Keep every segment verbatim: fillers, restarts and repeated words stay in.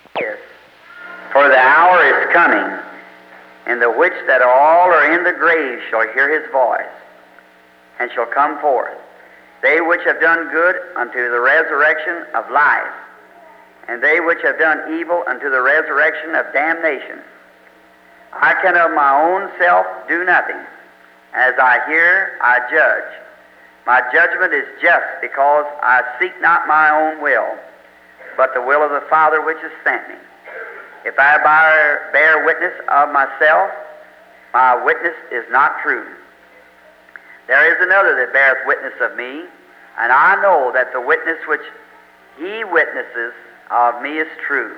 Yes. For the hour is coming, in the which that all are in the grave shall hear his voice, and shall come forth, they which have done good unto the resurrection of life, and they which have done evil unto the resurrection of damnation. I can of my own self do nothing. As I hear, I judge. My judgment is just, because I seek not my own will, but the will of the Father which has sent me. If I bear, bear witness of myself, my witness is not true. There is another that beareth witness of me, and I know that the witness which he witnesses of me is true.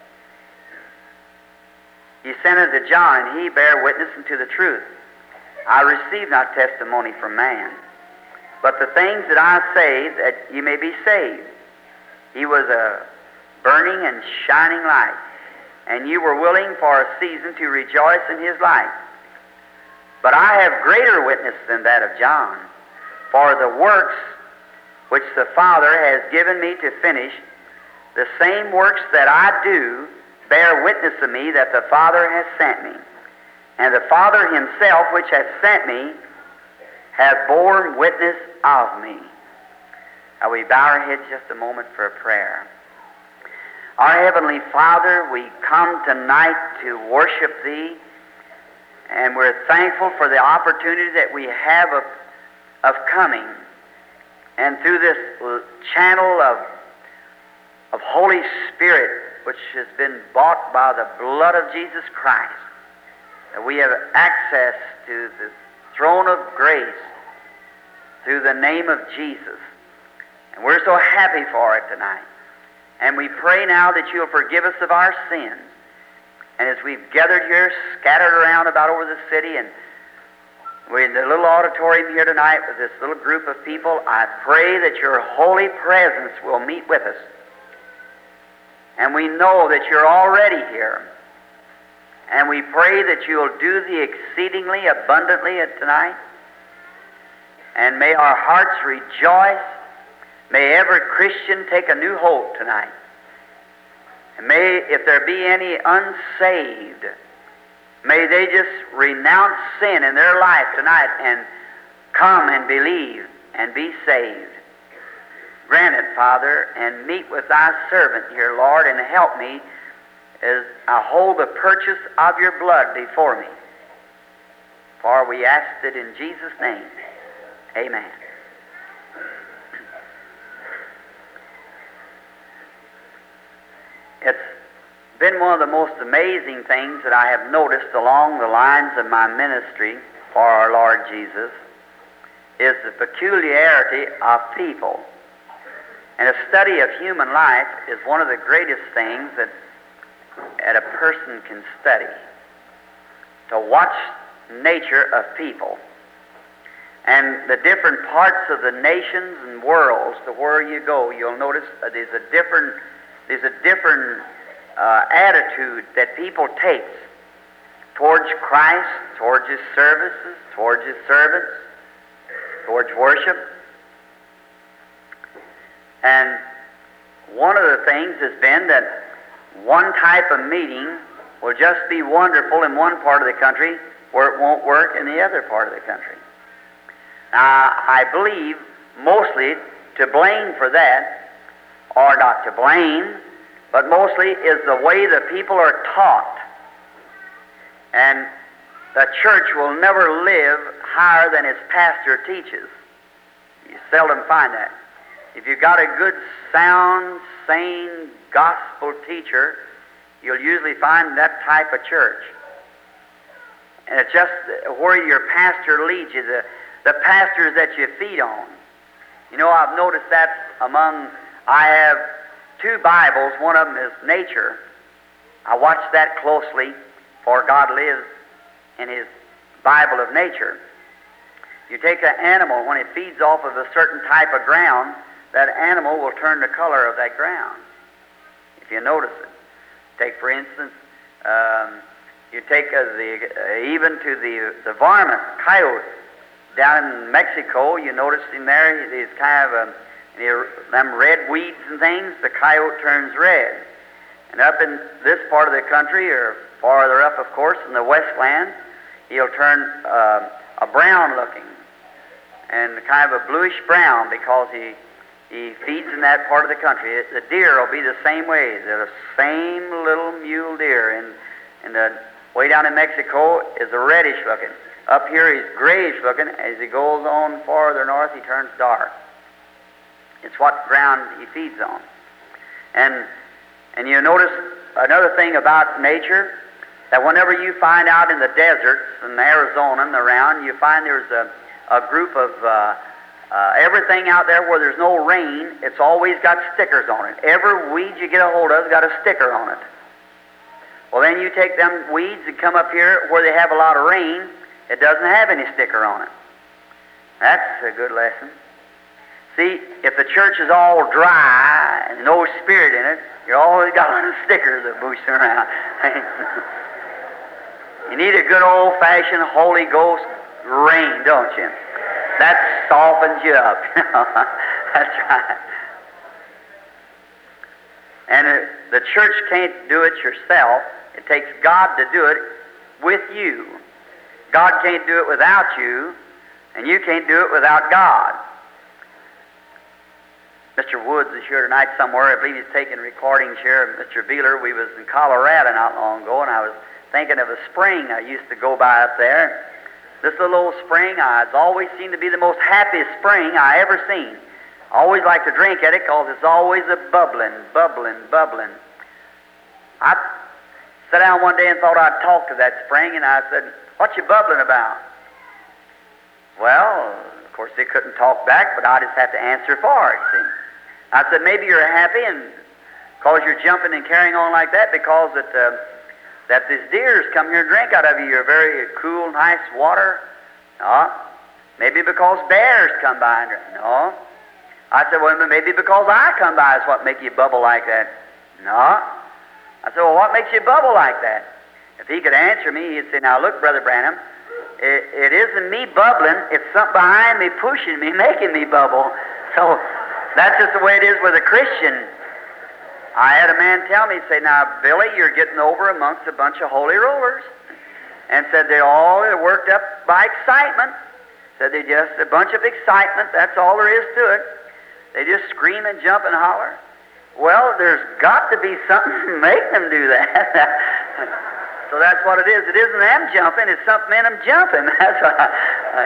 He sent unto John, and he bare witness unto the truth. I receive not testimony from man, but the things that I say, that ye may be saved. He was a burning and shining light, and you were willing for a season to rejoice in his light. But I have greater witness than that of John, for the works which the Father has given me to finish, the same works that I do bear witness of me that the Father has sent me. And the Father himself which hath sent me hath borne witness of me. Now we bow our heads just a moment for a prayer. Our Heavenly Father, we come tonight to worship Thee, and we're thankful for the opportunity that we have of, of coming. And through this channel of, of Holy Spirit, which has been bought by the blood of Jesus Christ, that we have access to the throne of grace through the name of Jesus. And we're so happy for it tonight. And we pray now that you'll forgive us of our sins. And as we've gathered here, scattered around about over the city, and we're in the little auditorium here tonight with this little group of people, I pray that your holy presence will meet with us. And we know that you're already here. And we pray that you'll do the exceedingly abundantly tonight. And may our hearts rejoice. May every Christian take a new hope tonight. And may, if there be any unsaved, may they just renounce sin in their life tonight and come and believe and be saved. Grant it, Father, and meet with thy servant here, Lord, and help me as I hold the purchase of your blood before me. For we ask it in Jesus' name. Amen. It's been one of the most amazing things that I have noticed along the lines of my ministry for our Lord Jesus is the peculiarity of people. And a study of human life is one of the greatest things that, that a person can study. To watch nature of people and the different parts of the nations and worlds, to where you go, you'll notice uh, there's a different there's a different uh, attitude that people take towards Christ, towards His services, towards His servants, towards worship. And one of the things has been that one type of meeting will just be wonderful in one part of the country where it won't work in the other part of the country. Now, I believe mostly to blame for that, or not to blame, but mostly is the way the people are taught. And the church will never live higher than its pastor teaches. You seldom find that. If you've got a good, sound, sane gospel teacher, you'll usually find that type of church. And it's just where your pastor leads you, the, the pastors that you feed on. You know, I've noticed that among, I have two Bibles. One of them is nature. I watch that closely, for God lives in His Bible of nature. You take an animal, when it feeds off of a certain type of ground, that animal will turn the color of that ground, if you notice it. Take, for instance, um, you take uh, the uh, even to the the varmint, coyote, down in Mexico. You notice him there. He's kind of a, you know, them red weeds and things. The coyote turns red. And up in this part of the country, or farther up, of course, in the westland, he'll turn uh, a brown looking, and kind of a bluish brown, because he he feeds in that part of the country. It, the deer will be the same way. They're the same little mule deer. And, and the way down in Mexico is a reddish looking. Up here he's grayish looking. As he goes on farther north, he turns dark. It's what ground he feeds on. And and you notice another thing about nature, that whenever you find out in the deserts in Arizona and around, you find there's a, a group of uh, uh, everything out there where there's no rain, it's always got stickers on it. Every weed you get a hold of has got a sticker on it. Well, then you take them weeds and come up here where they have a lot of rain, it doesn't have any sticker on it. That's a good lesson. See, if the church is all dry and no spirit in it, you always got a lot of stickers that boosting around. You need a good old-fashioned Holy Ghost rain, don't you? That softens you up. That's right. And uh, the church can't do it yourself. It takes God to do it with you. God can't do it without you, and you can't do it without God. Mister Woods is here tonight somewhere. I believe he's taking recordings here. Mister Beeler, we was in Colorado not long ago, and I was thinking of a spring I used to go by up there. This little old spring, uh, it's always seemed to be the most happiest spring I ever seen. I always like to drink at it because it's always a bubbling, bubbling, bubbling. I sat down one day and thought I'd talk to that spring, and I said, "What you bubbling about?" Well, of course, they couldn't talk back, but I just had to answer for it, see. I said, "Maybe you're happy and because you're jumping and carrying on like that because it, uh, that these deers come here and drink out of you. You're very cool, nice water." No. "Maybe because bears come by and drink." No. I said, "Well, maybe because I come by is what make you bubble like that." No. I said, "Well, what makes you bubble like that?" If he could answer me, he'd say, "Now look, Brother Branham, it, it isn't me bubbling, it's something behind me pushing me, making me bubble." So that's just the way it is with a Christian. I had a man tell me, say, "Now, Billy, you're getting over amongst a bunch of holy rollers." And said they all are worked up by excitement. Said they're just a bunch of excitement, that's all there is to it. They just scream and jump and holler. Well, there's got to be something to make them do that. So that's what it is. It isn't them jumping, it's something in them jumping. That's what I, I,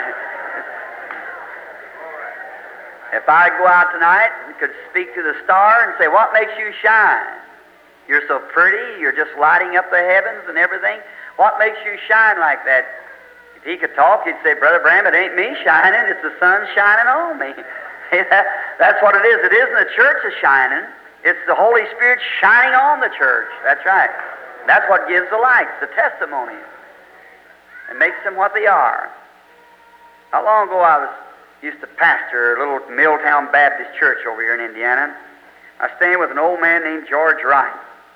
if I go out tonight and could speak to the star and say, "What makes you shine? You're so pretty, you're just lighting up the heavens and everything. What makes you shine like that?" If he could talk, he'd say, "Brother Bram, it ain't me shining, it's the sun shining on me." that, that's what it is. It isn't the church that's shining, it's the Holy Spirit shining on the church. That's right. That's what gives the light, the testimony, and makes them what they are. Not long ago, I was used to pastor a little Milltown Baptist church over here in Indiana. I was staying with an old man named George Wright.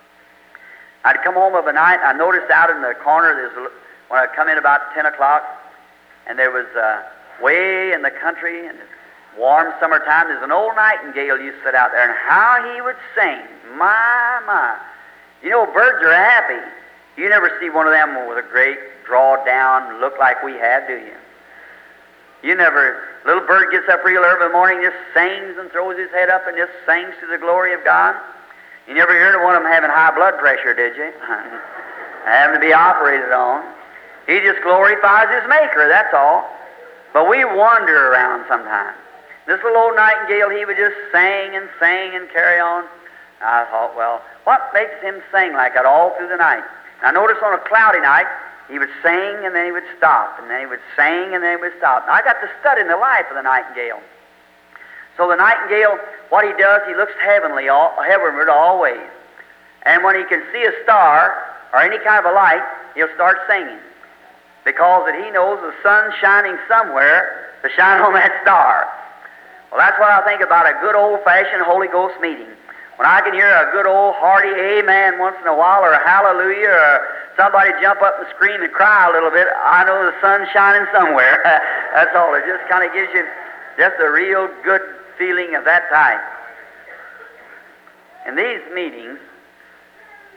I'd come home of a night, I noticed out in the corner, there's a, when I'd come in about ten o'clock, and there was uh, way in the country, and warm summertime, there's an old nightingale used to sit out there, and how he would sing. My, my. You know, birds are happy. You never see one of them with a great draw-down look like we have, do you? You never, little bird gets up real early in the morning, just sings and throws his head up and just sings to the glory of God. You never heard of one of them having high blood pressure, did you? Having to be operated on. He just glorifies his Maker, that's all. But we wander around sometimes. This little old nightingale, he would just sing and sing and carry on. I thought, well, what makes him sing like that all through the night? I noticed on a cloudy night, he would sing and then he would stop, and then he would sing and then he would stop. Now, I got to study the life of the nightingale. So the nightingale, what he does, he looks heavenly, all, heavenward always. And when he can see a star or any kind of a light, he'll start singing. Because that he knows the sun's shining somewhere to shine on that star. Well, that's what I think about a good old-fashioned Holy Ghost meeting. When I can hear a good old hearty amen once in a while, or a hallelujah, or somebody jump up and scream and cry a little bit, I know the sun's shining somewhere. That's all. It just kind of gives you just a real good feeling of that type. In these meetings,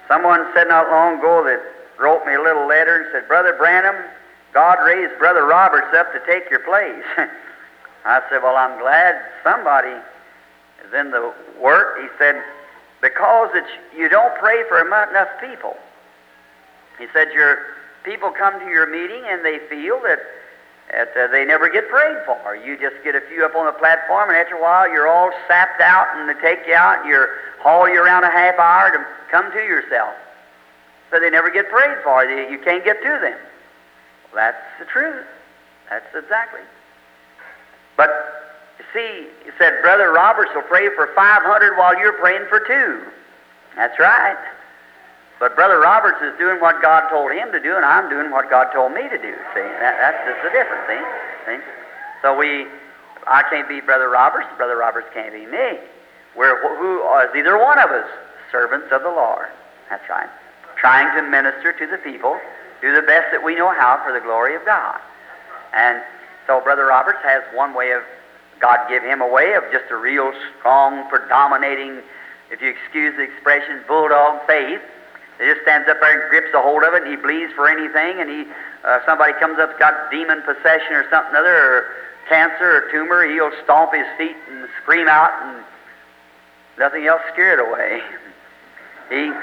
Someone said not long ago that wrote me a little letter and said, Brother Branham, God raised Brother Roberts up to take your place. I said, well, I'm glad somebody is in the work. He said, because it's, you don't pray for enough people. He said, your people come to your meeting and they feel that, that uh, they never get prayed for. You just get a few up on the platform, and after a while you're all sapped out, and they take you out and you're haul you around a half hour to come to yourself. So they never get prayed for. You, you can't get to them. Well, that's the truth. That's exactly. But, you see, he said, Brother Roberts will pray for five hundred while you're praying for two. That's right. But Brother Roberts is doing what God told him to do, and I'm doing what God told me to do. See, that, that's just the difference, see? see? So we, I can't be Brother Roberts, Brother Roberts can't be me. We're who is either one of us, servants of the Lord. That's right. Trying to minister to the people, do the best that we know how for the glory of God. And so Brother Roberts has one way of, God give him a way of just a real strong, predominating, if you excuse the expression, bulldog faith. He just stands up there and grips a hold of it, and he believes for anything, and he, uh, somebody comes up, got demon possession or something other, or cancer or tumor, he'll stomp his feet and scream out, and nothing else scare it away. He,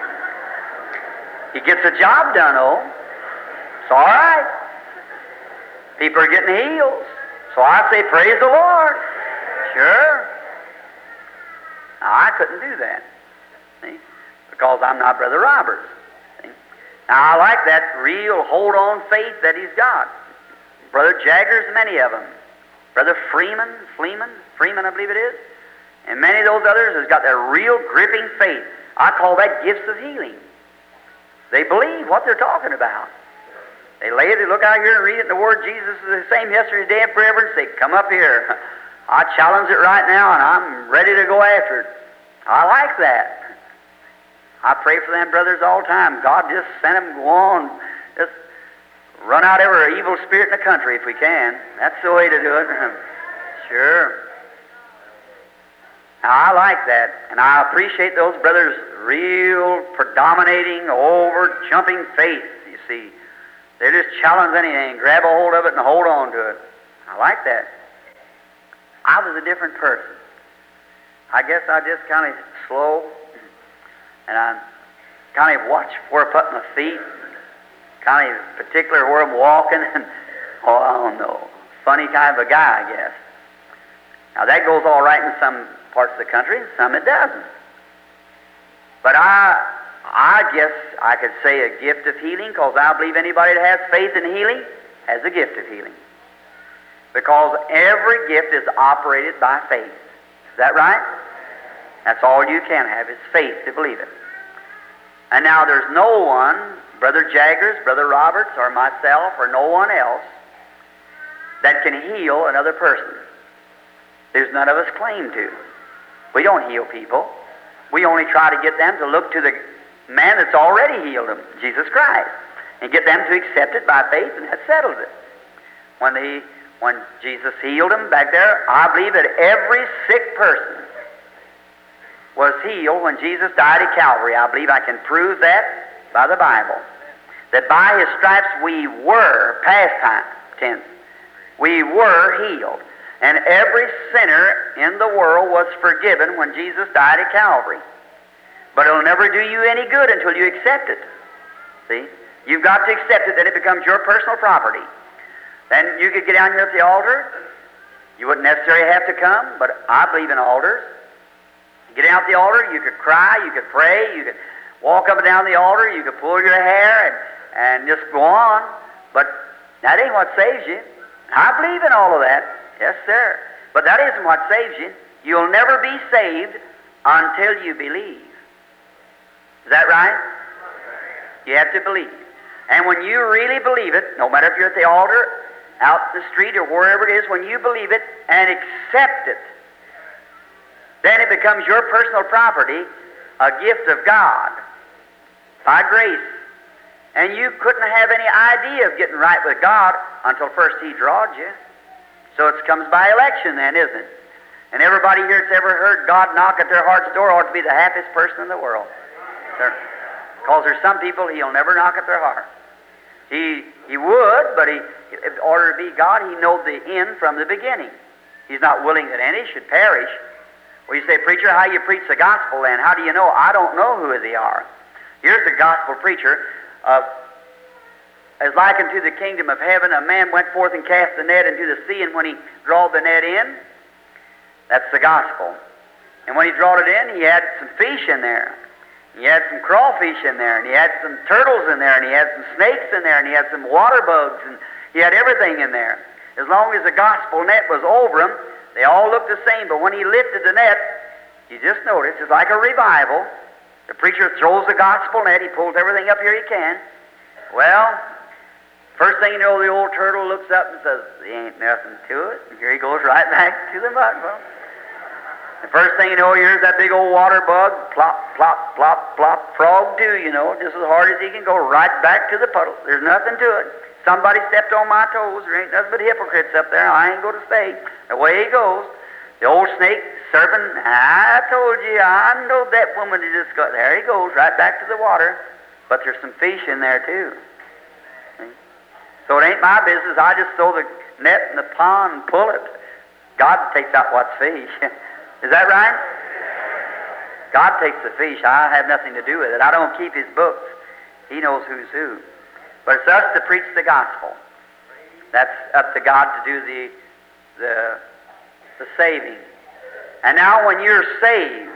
he gets the job done, oh. It's all right. People are getting healed. So I say, praise the Lord. Sure. Now, I couldn't do that. See? Because I'm not Brother Roberts. See? Now, I like that real hold-on faith that he's got. Brother Jaggers, many of them. Brother Freeman, Freeman, Freeman, I believe it is. And many of those others has got that real gripping faith. I call that gifts of healing. They believe what they're talking about. They lay it, they look out here and read it in the Word. Jesus is the same yesterday, today, and forever, and say, come up here. I challenge it right now, and I'm ready to go after it. I like that. I pray for them brothers all the time. God, just send them, go on. Just run out every evil spirit in the country if we can. That's the way to do it. Sure. Now, I like that, and I appreciate those brothers' real, predominating, over-jumping faith, you see. They just challenge anything, grab a hold of it and hold on to it. I like that. I was a different person. I guess I just kind of slow, and I kind of watch where I put my feet, kind of particular where I'm walking, and, oh, I don't know, funny kind of a guy, I guess. Now, that goes all right in some parts of the country, and some it doesn't. But I, I guess I could say a gift of healing, because I believe anybody that has faith in healing has a gift of healing. Because every gift is operated by faith. Is that right? That's all you can have is faith to believe it. And now there's no one, Brother Jaggers, Brother Roberts, or myself, or no one else, that can heal another person. There's none of us claim to. We don't heal people. We only try to get them to look to the man that's already healed them, Jesus Christ, and get them to accept it by faith, and that settles it. When the when Jesus healed them back there, I believe that every sick person was healed when Jesus died at Calvary. I believe I can prove that by the Bible. That by His stripes we were, past time, tense, we were healed. And every sinner in the world was forgiven when Jesus died at Calvary. But it'll never do you any good until you accept it. See? You've got to accept it, then it becomes your personal property. Then you could get down here at the altar. You wouldn't necessarily have to come, but I believe in altars. Get out the altar, you could cry, you could pray, you could walk up and down the altar, you could pull your hair and, and just go on. But that ain't what saves you. I believe in all of that. Yes, sir. But that isn't what saves you. You'll never be saved until you believe. Is that right? You have to believe. And when you really believe it, no matter if you're at the altar, out the street, or wherever it is, when you believe it and accept it, then it becomes your personal property, a gift of God, by grace. And you couldn't have any idea of getting right with God until first He drawed you. So it comes by election then, isn't it? And everybody here that's ever heard God knock at their heart's door ought to be the happiest person in the world. Because Because there's some people He'll never knock at their heart. He, he would, but he, in order to be God, He knows the end from the beginning. He's not willing that any should perish. Well, you say, preacher, how you preach the gospel then? How do you know? I don't know who they are. Here's the gospel preacher. Uh, as like unto the kingdom of heaven, a man went forth and cast the net into the sea, and when he drawed the net in, that's the gospel. And when he drawed it in, he had some fish in there. He had some crawfish in there, and he had some turtles in there, and he had some snakes in there, and he had some water bugs, and he had everything in there. As long as the gospel net was over him, they all looked the same. But when he lifted the net, you just notice, it's like a revival. The preacher throws the gospel net, he pulls everything up here he can. Well, first thing you know, the old turtle looks up and says, there ain't nothing to it. And here he goes right back to the mud. Well, the first thing you know, here's that big old water bug, plop, plop, plop, plop, frog too, you know, just as hard as he can go, right back to the puddle. There's nothing to it. Somebody stepped on my toes. There ain't nothing but hypocrites up there. I ain't going to stay. Away he goes. The old snake, serpent, I told you, I know that woman that just got, there he goes, right back to the water. But there's some fish in there too. See? So it ain't my business. I just throw the net in the pond and pull it. God takes out what's fish. Is that right? God takes the fish. I have nothing to do with it. I don't keep His books. He knows who's who. But it's us to preach the gospel. That's up to God to do the, the, the saving. And now when you're saved,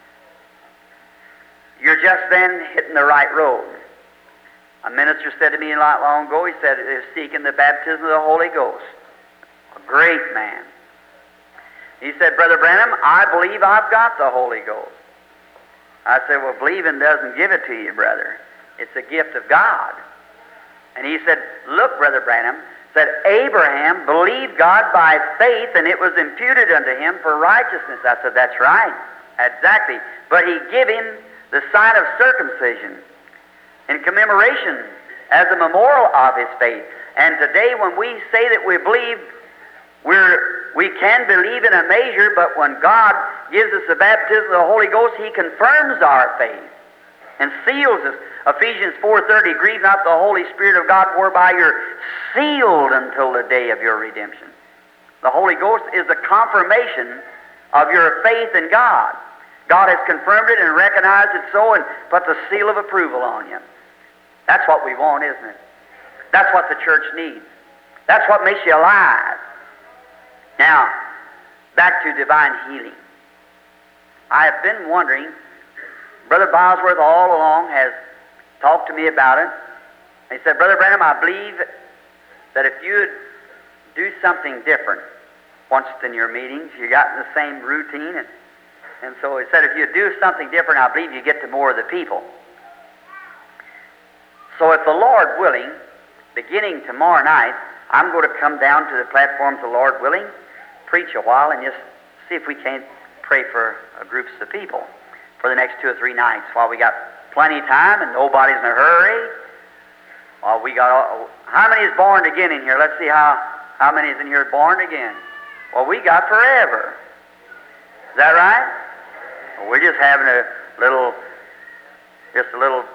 you're just then hitting the right road. A minister said to me not long ago, he said, they're seeking the baptism of the Holy Ghost. A great man. He said, Brother Branham, I believe I've got the Holy Ghost. I said, well, believing doesn't give it to you, brother. It's a gift of God. And he said, look, Brother Branham, said Abraham believed God by faith, and it was imputed unto him for righteousness. I said, that's right, exactly. But he gave him the sign of circumcision in commemoration as a memorial of his faith. And today when we say that we believe, we're, we can believe in a measure, but when God gives us the baptism of the Holy Ghost, He confirms our faith and seals us. Ephesians four thirty, grieve not the Holy Spirit of God, whereby you're sealed until the day of your redemption. The Holy Ghost is the confirmation of your faith in God. God has confirmed it and recognized it so and put the seal of approval on you. That's what we want, isn't it? That's what the church needs. That's what makes you alive. Now, back to divine healing. I have been wondering, Brother Bosworth all along has talked to me about it. He said, Brother Branham, I believe that if you would do something different once in your meetings, you got in the same routine, and, and so he said, if you do something different, I believe you get to more of the people. So if the Lord willing, beginning tomorrow night, I'm going to come down to the platforms, the Lord willing, preach a while, and just see if we can't pray for uh, groups of people for the next two or three nights while we got plenty of time and nobody's in a hurry. While we got all, how many is born again in here? Let's see how, how many is in here born again. Well, we got forever. Is that right? Well, we're just having a little, just a little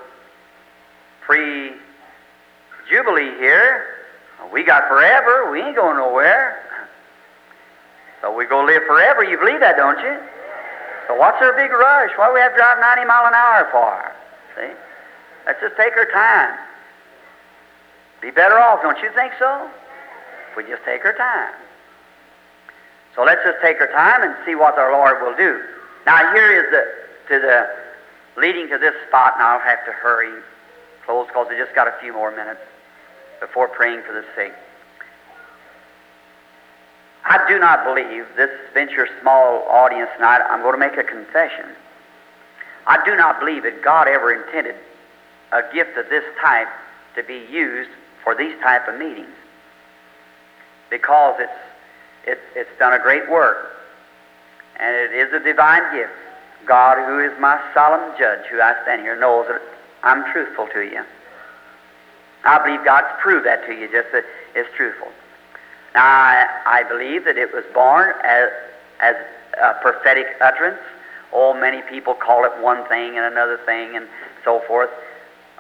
pre-jubilee here. Well, we got forever. We ain't going nowhere. So we go live forever. You believe that, don't you? So what's our big rush? Why do we have to drive ninety mile an hour for? See? Let's just take our time. Be better off, don't you think so? If we just take our time. So let's just take our time and see what our Lord will do. Now here is the to the leading to this spot, and I'll have to hurry close because I just got a few more minutes before praying for the sick. I do not believe, this venture small audience tonight, I'm going to make a confession. I do not believe that God ever intended a gift of this type to be used for these type of meetings, because it's it, it's done a great work, and it is a divine gift. God, who is my solemn judge, who I stand here, knows that I'm truthful to you. I believe God's proved that to you, just that it's truthful. Now, I, I believe that it was born as, as a prophetic utterance. Oh, many people call it one thing and another thing and so forth.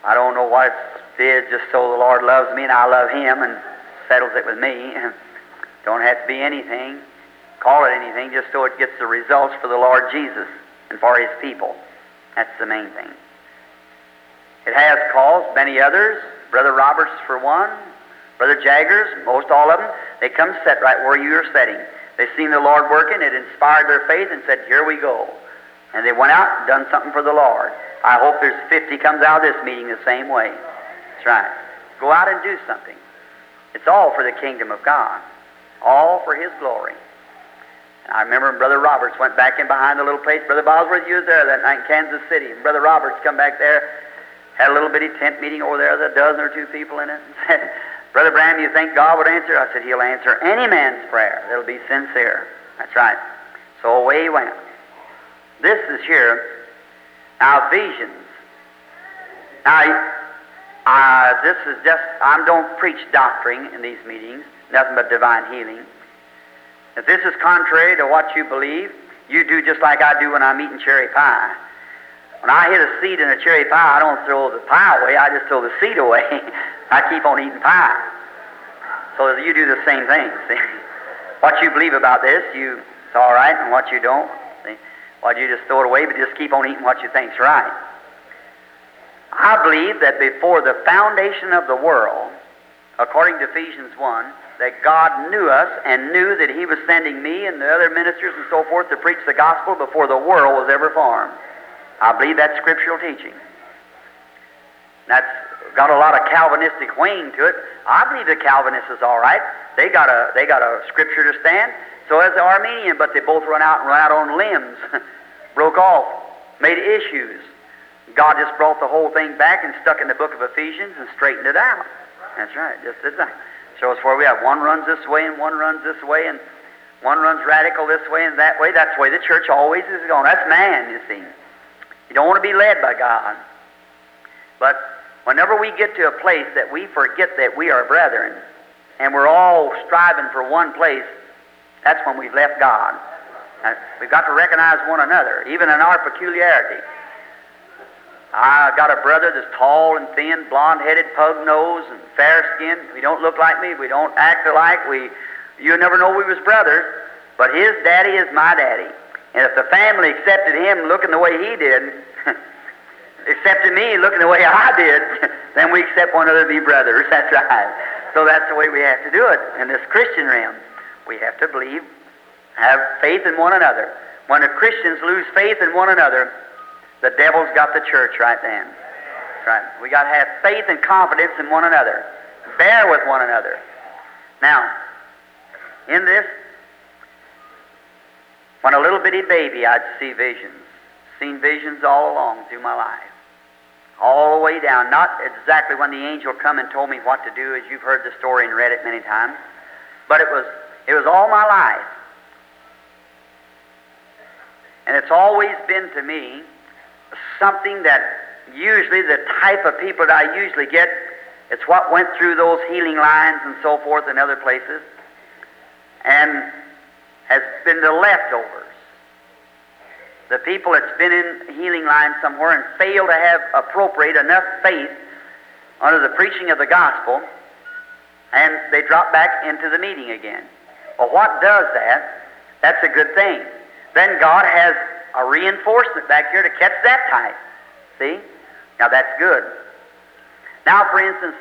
I don't know what it's did, just so the Lord loves me and I love Him and settles it with me. Don't have to be anything, call it anything, just so it gets the results for the Lord Jesus and for His people. That's the main thing. It has caused many others, Brother Roberts for one, Brother Jaggers, most all of them, they come sit right where you are sitting. They seen the Lord working, it inspired their faith and said, here we go. And they went out and done something for the Lord. I hope there's fifty comes out of this meeting the same way. That's right. Go out and do something. It's all for the kingdom of God. All for His glory. And I remember when Brother Roberts went back in behind the little place. Brother Bosworth, you was there that night in Kansas City. And Brother Roberts come back there, had a little bitty tent meeting over there, with a dozen or two people in it, and said, Brother Branham, you think God would answer? I said, He'll answer any man's prayer that'll be sincere. That's right. So away he went. This is here, now visions. Now, uh, this is just, I don't preach doctrine in these meetings, nothing but divine healing. If this is contrary to what you believe, you do just like I do when I'm eating cherry pie. When I hit a seed in a cherry pie, I don't throw the pie away, I just throw the seed away. I keep on eating pie. So you do the same thing, see. What you believe about this, you, it's all right, and what you don't, see. Well, you just throw it away, but just keep on eating what you think's right. I believe that before the foundation of the world, according to Ephesians one, that God knew us and knew that He was sending me and the other ministers and so forth to preach the gospel before the world was ever formed. I believe that's scriptural teaching. That's got a lot of Calvinistic wing to it. I believe the Calvinists is all right. They got a they got a scripture to stand. So has the Armenian, but they both run out and run out on limbs, broke off, made issues. God just brought the whole thing back and stuck in the book of Ephesians and straightened it out. That's right, just as that. Show us where we have one runs this way and one runs this way and one runs radical this way and that way. That's the way the church always is going. That's man, you see. You don't want to be led by God. But whenever we get to a place that we forget that we are brethren and we're all striving for one place, that's when we've left God. Now, we've got to recognize one another, even in our peculiarity. I got a brother that's tall and thin, blonde-headed, pug-nosed, and fair-skinned. We don't look like me. We don't act alike. We, you never know we was brothers. But his daddy is my daddy. And if the family accepted him looking the way he did, accepted me looking the way I did, then we accept one another to be brothers. That's right. So that's the way we have to do it in this Christian realm. We have to believe, have faith in one another. When the Christians lose faith in one another, the devil's got the church right then. That's right. We got to have faith and confidence in one another. Bear with one another. Now, in this, when a little bitty baby, I'd see visions. Seen visions all along through my life. All the way down. Not exactly when the angel come and told me what to do, as you've heard the story and read it many times. But it was, it was all my life. And it's always been to me something that usually the type of people that I usually get, it's what went through those healing lines and so forth and other places, and has been the leftovers. The people that's been in healing lines somewhere and failed to have appropriate enough faith under the preaching of the gospel, and they drop back into the meeting again. Well, what does that? That's a good thing. Then God has a reinforcement back here to catch that type. See? Now that's good. Now, for instance,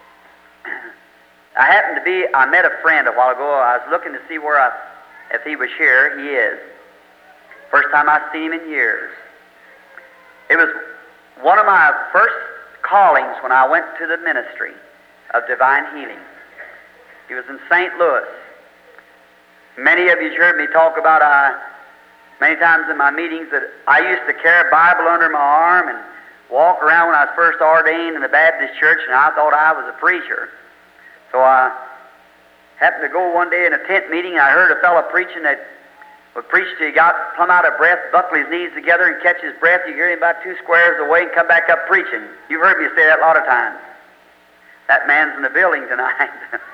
I happened to be, I met a friend a while ago. I was looking to see where I, if he was here. He is. First time I've seen him in years. It was one of my first callings when I went to the ministry of divine healing. He was in Saint Louis. Many of you have heard me talk about, uh, many times in my meetings, that I used to carry a Bible under my arm and walk around when I was first ordained in the Baptist church, and I thought I was a preacher. So I happened to go one day in a tent meeting, and I heard a fellow preaching that would preach till he got plumb out of breath, buckle his knees together and catch his breath. You hear him about two squares away and come back up preaching. You've heard me say that a lot of times. That man's in the building tonight.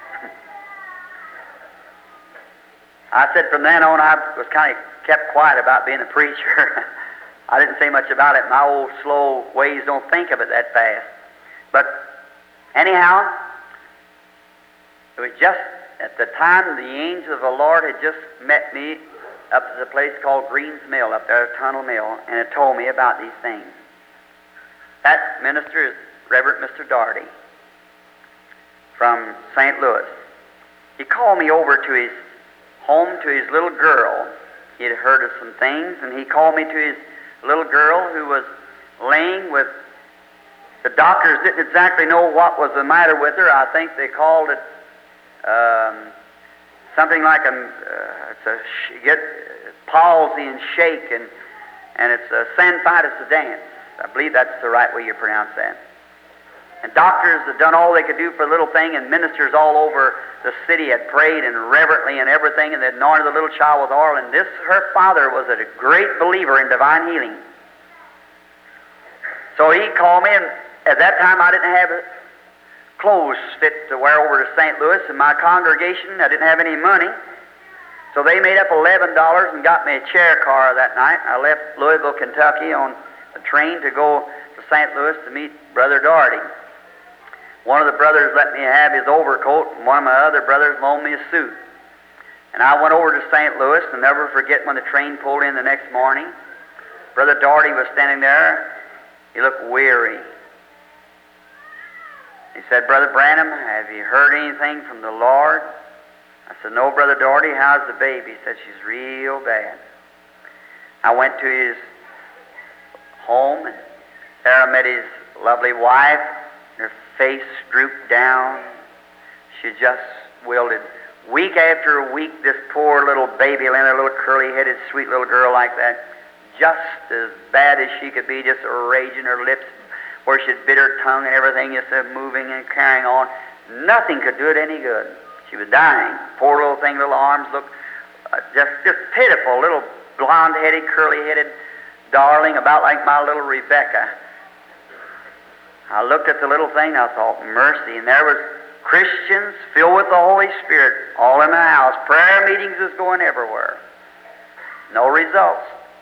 I said from then on I was kind of kept quiet about being a preacher. I didn't say much about it. My old slow ways don't think of it that fast. But anyhow, it was just at the time the angel of the Lord had just met me up at the place called Green's Mill, up there at Tunnel Mill, and had told me about these things. That minister is Reverend Mister Daugherty from Saint Louis. He called me over to his home to his little girl. He had heard of some things, and he called me to his little girl who was laying with, the doctors didn't exactly know what was the matter with her. I think they called it um, something like a, uh, it's a sh- get palsy and shake, and, and it's a Sanfitis dance. I believe that's the right way you pronounce that. And doctors had done all they could do for the little thing, and ministers all over the city had prayed and reverently and everything, and they anointed the little child with oil. And this, her father, was a great believer in divine healing. So he called me, and at that time I didn't have clothes fit to wear over to Saint Louis, and my congregation, I didn't have any money. So they made up eleven dollars and got me a chair car that night. I left Louisville, Kentucky on a train to go to Saint Louis to meet Brother Daugherty. One of the brothers let me have his overcoat, and one of my other brothers loaned me a suit. And I went over to Saint Louis, and never forget when the train pulled in the next morning. Brother Daugherty was standing there. He looked weary. He said, "Brother Branham, have you heard anything from the Lord?" I said, "No, Brother Daugherty. How's the baby?" He said, "She's real bad." I went to his home, and there I met his lovely wife. Her face drooped down. She just wilted. Week after week, this poor little baby, a little curly-headed, sweet little girl like that, just as bad as she could be, just raging her lips where she'd bit her tongue and everything, just uh, moving and carrying on. Nothing could do it any good. She was dying. Poor little thing, little arms looked uh, just, just pitiful, little blonde-headed, curly-headed darling, about like my little Rebecca. I looked at the little thing, and I thought, mercy, and there was Christians filled with the Holy Spirit all in the house. Prayer meetings was going everywhere. No results.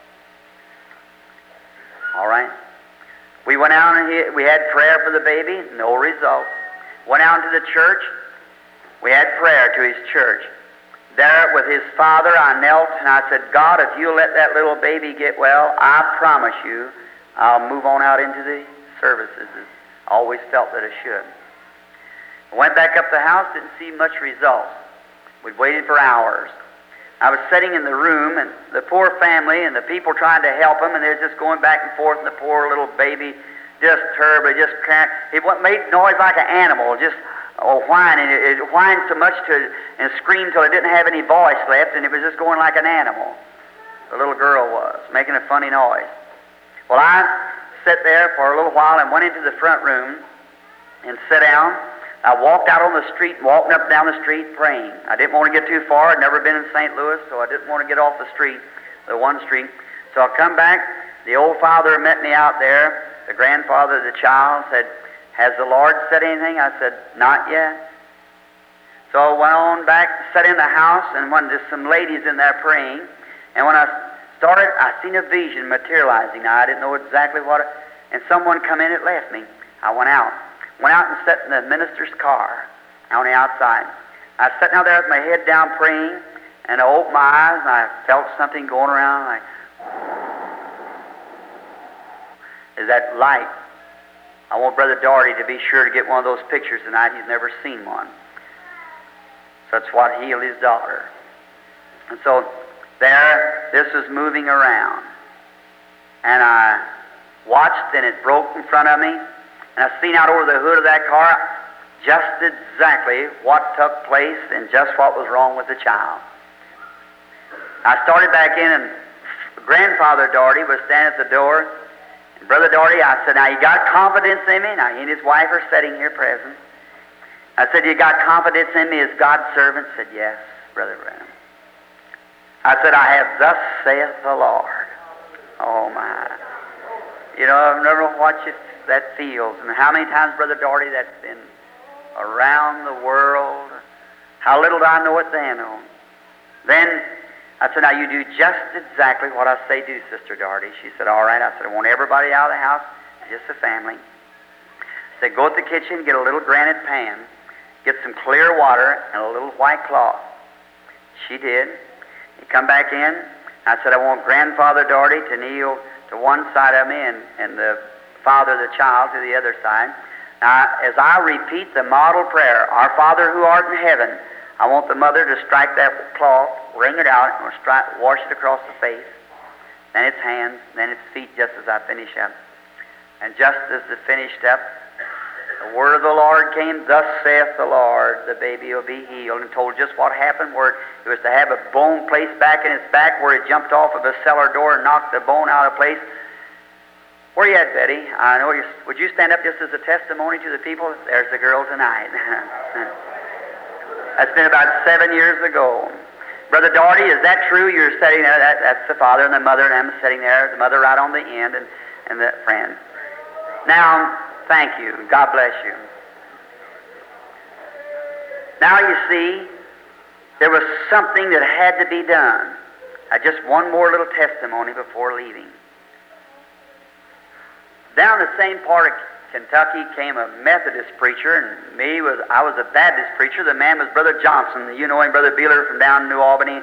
All right. We went out and he, we had prayer for the baby. No results. Went out to the church. We had prayer to his church. There with his father, I knelt and I said, "God, if you'll let that little baby get well, I promise you I'll move on out into the services." I always felt that I should. I went back up the house, didn't see much results. We'd waited for hours. I was sitting in the room, and the poor family and the people trying to help him, and they're just going back and forth, and the poor little baby just terribly, just can't. It made noise like an animal, just oh, whining. It, it whined so much to and screamed till it didn't have any voice left, and it was just going like an animal. The little girl was making a funny noise. Well, I sat there for a little while and went into the front room and sat down. I walked out on the street, walking up and down the street praying. I didn't want to get too far. I'd never been in Saint Louis, so I didn't want to get off the street, the one street. So I come back. The old father met me out there. The grandfather of the child said, "Has the Lord said anything?" I said, "Not yet." So I went on back, sat in the house, and when there's some ladies in there praying, and when I started, I seen a vision materializing. Now, I didn't know exactly what it, and someone come in and left me. I went out. Went out and sat in the minister's car on the outside. I was sitting out there with my head down praying, and I opened my eyes, and I felt something going around like, is that light. I want Brother Daugherty to be sure to get one of those pictures tonight. He's never seen one. So that's what healed his daughter. And so there, this was moving around. And I watched, and it broke in front of me. And I seen out over the hood of that car just exactly what took place and just what was wrong with the child. I started back in, and Grandfather Daugherty was standing at the door. And Brother Daugherty, I said, "Now, you got confidence in me?" Now, he and his wife are sitting here present. I said, "You got confidence in me as God's servant?" Said, "Yes, Brother Branham." I said, "I have thus saith the Lord." Oh, my. You know, I've never watched it. That feels, and how many times, Brother Daugherty, that's been around the world. How little did I know it then. Oh. Then I said, "Now you do just exactly what I say do, Sister Daugherty." She said, "All right." I said, "I want everybody out of the house, just the family." Said, go to the kitchen, get a little granite pan, get some clear water and a little white cloth. She did. He come back in. I said, I want Grandfather Daugherty to kneel to one side of me and, and the father of the child to the other side. Now, as I repeat the model prayer, Our Father who art in heaven, I want the mother to strike that cloth, wring it out, and strike, wash it across the face, then its hands, then its feet, just as I finish up. And just as it finished up, the word of the Lord came, thus saith the Lord, the baby will be healed, and told just what happened, where it was to have a bone placed back in its back where it jumped off of a cellar door and knocked the bone out of place. Where you at, Betty? I know you. Would you stand up just as a testimony to the people? There's the girl tonight. That's been about seven years ago. Brother Daugherty, is that true? You're sitting there. That, that's the father and the mother, and I'm sitting there. The mother right on the end, and, and the friend. Now, thank you. God bless you. Now you see, there was something that had to be done. Uh, just one more little testimony before leaving. Down the same part of Kentucky came a Methodist preacher, and me was I was a Baptist preacher. The man was Brother Johnson. You know him, Brother Beeler from down in New Albany.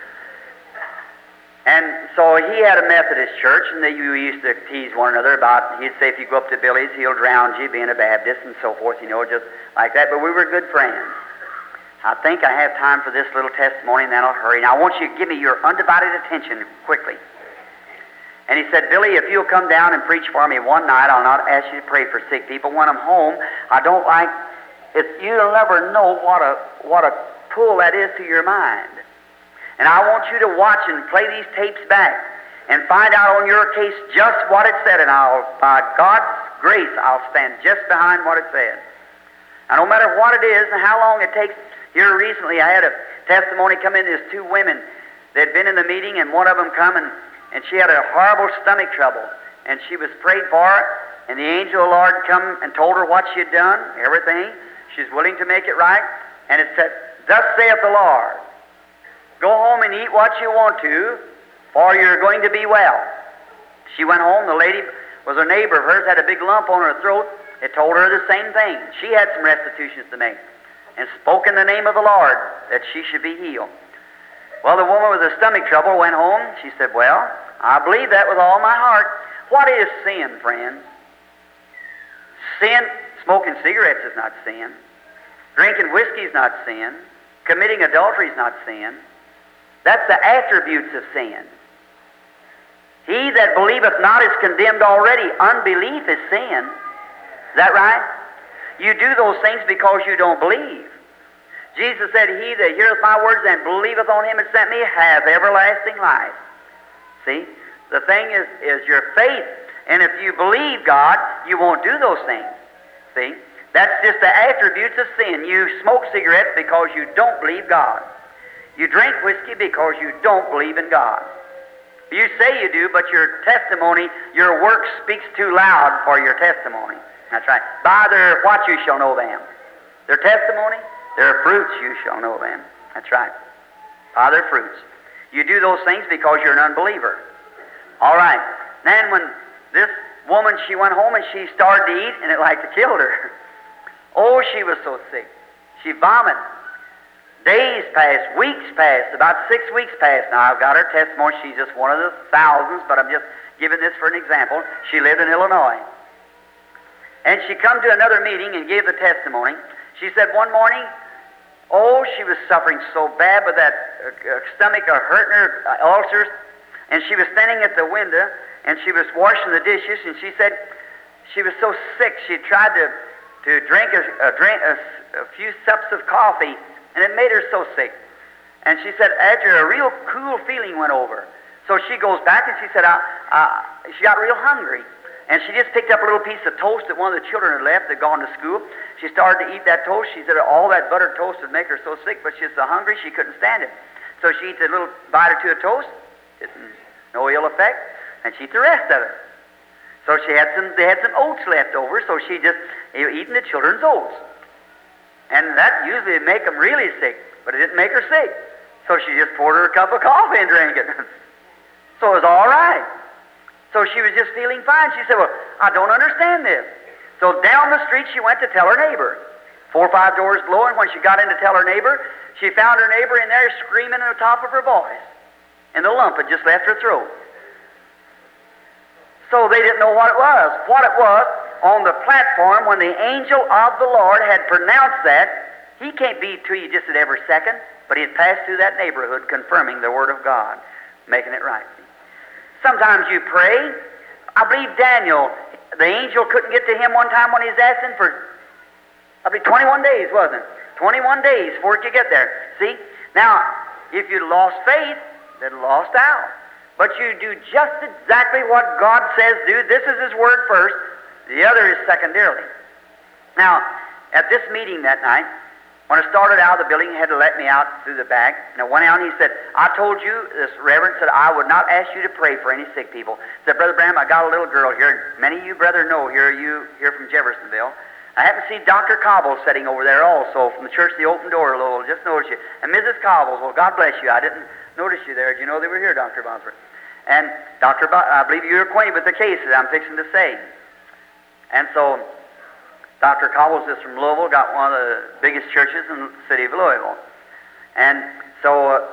And so he had a Methodist church, and they we used to tease one another about, he'd say, if you go up to Billy's, he'll drown you, being a Baptist, and so forth, you know, just like that. But we were good friends. I think I have time for this little testimony, and then I'll hurry. Now, I want you to give me your undivided attention quickly. And he said, Billy, if you'll come down and preach for me one night, I'll not ask you to pray for sick people. When I'm home, I don't like, it, you'll never know what a, what a pull that is to your mind. And I want you to watch and play these tapes back and find out on your case just what it said. And I'll, by God's grace, I'll stand just behind what it said. And no matter what it is and how long it takes, here recently I had a testimony come in. There's two women that had been in the meeting, and one of them come and And she had a horrible stomach trouble. And she was prayed for, and the angel of the Lord come and told her what she had done, everything. She's willing to make it right. And it said, thus saith the Lord, go home and eat what you want to, for you're going to be well. She went home. The lady was a neighbor of hers, had a big lump on her throat. It told her the same thing. She had some restitutions to make, and spoke in the name of the Lord that she should be healed. Well, the woman with the stomach trouble went home. She said, well, I believe that with all my heart. What is sin, friends? Sin, smoking cigarettes is not sin. Drinking whiskey is not sin. Committing adultery is not sin. That's the attributes of sin. He that believeth not is condemned already. Unbelief is sin. Is that right? You do those things because you don't believe. Jesus said, he that heareth my words and believeth on him that sent me hath everlasting life. See? The thing is, is your faith. And if you believe God, you won't do those things. See? That's just the attributes of sin. You smoke cigarettes because you don't believe God. You drink whiskey because you don't believe in God. You say you do, but your testimony, your work speaks too loud for your testimony. That's right. By their what you shall know them. Their testimony, their fruits you shall know them. That's right. By their fruits. You do those things because you're an unbeliever. All right. Then when this woman, she went home and she started to eat, and it like to killed her. Oh, she was so sick. She vomited. Days passed, weeks passed, about six weeks passed. Now, I've got her testimony. She's just one of the thousands, but I'm just giving this for an example. She lived in Illinois. And she come to another meeting and gave the testimony. She said one morning, oh, she was suffering so bad with that uh, stomach uh, hurting her, uh, ulcers, and she was standing at the window, and she was washing the dishes, and she said she was so sick, she tried to, to drink, a, a, drink a, a few sups of coffee, and it made her so sick. And she said after a real cool feeling went over. So she goes back and she said, uh, uh, she got real hungry. And she just picked up a little piece of toast that one of the children had left, had gone to school. She started to eat that toast. She said all that buttered toast would make her so sick, but she was so hungry she couldn't stand it. So she eats a little bite or two of toast, didn't, no ill effect, and she ate the rest of it. So she had some, they had some oats left over, so she just eating the children's oats. And that usually would make them really sick, but it didn't make her sick. So she just poured her a cup of coffee and drank it. So it was all right. So she was just feeling fine. She said, well, I don't understand this. So down the street she went to tell her neighbor. Four or five doors below, and when she got in to tell her neighbor, she found her neighbor in there screaming at the top of her voice. And the lump had just left her throat. So they didn't know what it was. What it was, on the platform, when the angel of the Lord had pronounced that, he can't be to you just at every second, but he had passed through that neighborhood confirming the Word of God, making it right. Sometimes you pray. I believe Daniel, the angel couldn't get to him one time when he was asking for, I believe, twenty-one days, wasn't it? twenty-one days before it could get there. See? Now, if you lost faith, then lost out. But you do just exactly what God says do. This is His Word first. The other is secondarily. Now, at this meeting that night, when I started out of the building, he had to let me out through the back. And I went out and he said, I told you, this reverend said, I would not ask you to pray for any sick people. He said, Brother Branham, I got a little girl here. Many of you, brother, know here, you here from Jeffersonville. I happen to see Doctor Cobbles sitting over there also from the church, the open door, Lowell. Just noticed you. And Missus Cobbles, well, God bless you. I didn't notice you there. Did you know they were here, Doctor Bosworth? And Doctor Bo- I believe you're acquainted with the cases I'm fixing to say. And so Doctor Cobbles is from Louisville, got one of the biggest churches in the city of Louisville. And so, uh,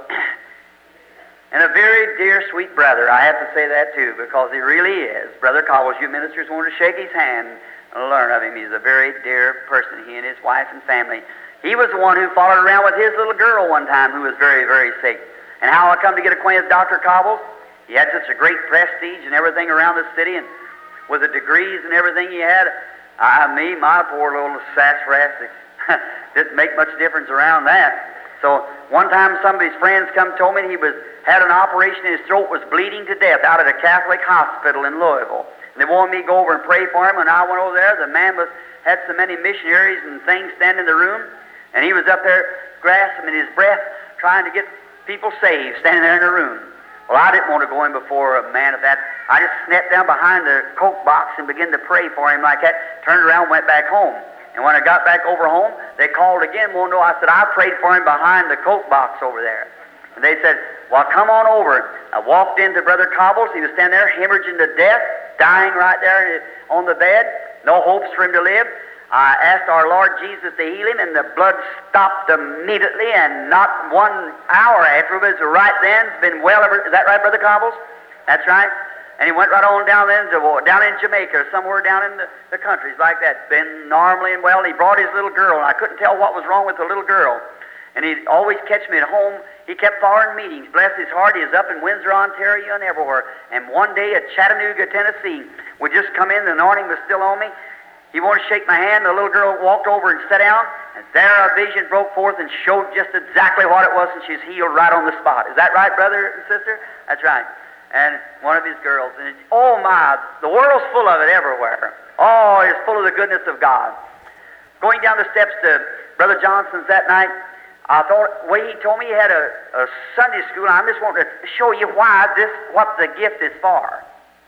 and a very dear, sweet brother, I have to say that too, because he really is. Brother Cobbles, you ministers want to shake his hand and learn of him. He's a very dear person, he and his wife and family. He was the one who followed around with his little girl one time who was very, very sick. And how I come to get acquainted with Doctor Cobbles, he had such a great prestige and everything around the city, and with the degrees and everything he had, I, me, my poor little sassafras, didn't make much difference around that. So one time some of his friends come and told me he was had an operation and his throat was bleeding to death out at a Catholic hospital in Louisville. And they wanted me to go over and pray for him, and I went over there. The man was had so many missionaries and things standing in the room, and he was up there grasping his breath, trying to get people saved, standing there in the room. Well, I didn't want to go in before a man of that. I just snapped down behind the coke box and began to pray for him like that, turned around and went back home. And when I got back over home, they called again. Well, no, I said, I prayed for him behind the coke box over there. And they said, well, come on over. I walked into Brother Cobbles. He was standing there hemorrhaging to death, dying right there on the bed. No hopes for him to live. I asked our Lord Jesus to heal him, and the blood stopped immediately, and not one hour afterwards, right then, it's been well over. Is that right, Brother Cobbles? That's right. And he went right on down into down in Jamaica, somewhere down in the, the countries like that. Been normally and well. And he brought his little girl, and I couldn't tell what was wrong with the little girl. And he'd always catch me at home. He kept following meetings. Bless his heart, he was up in Windsor, Ontario, and everywhere. And one day at Chattanooga, Tennessee, we just come in, the anointing was still on me. He wanted to shake my hand. The little girl walked over and sat down, and there a vision broke forth and showed just exactly what it was, and she was healed right on the spot. Is that right, brother and sister? That's right. And one of his girls. And it, oh my, the world's full of it everywhere. Oh, it's full of the goodness of God. Going down the steps to Brother Johnson's that night, I thought, the way he told me he had a, a Sunday school, and I just wanted to show you why this, what the gift is for.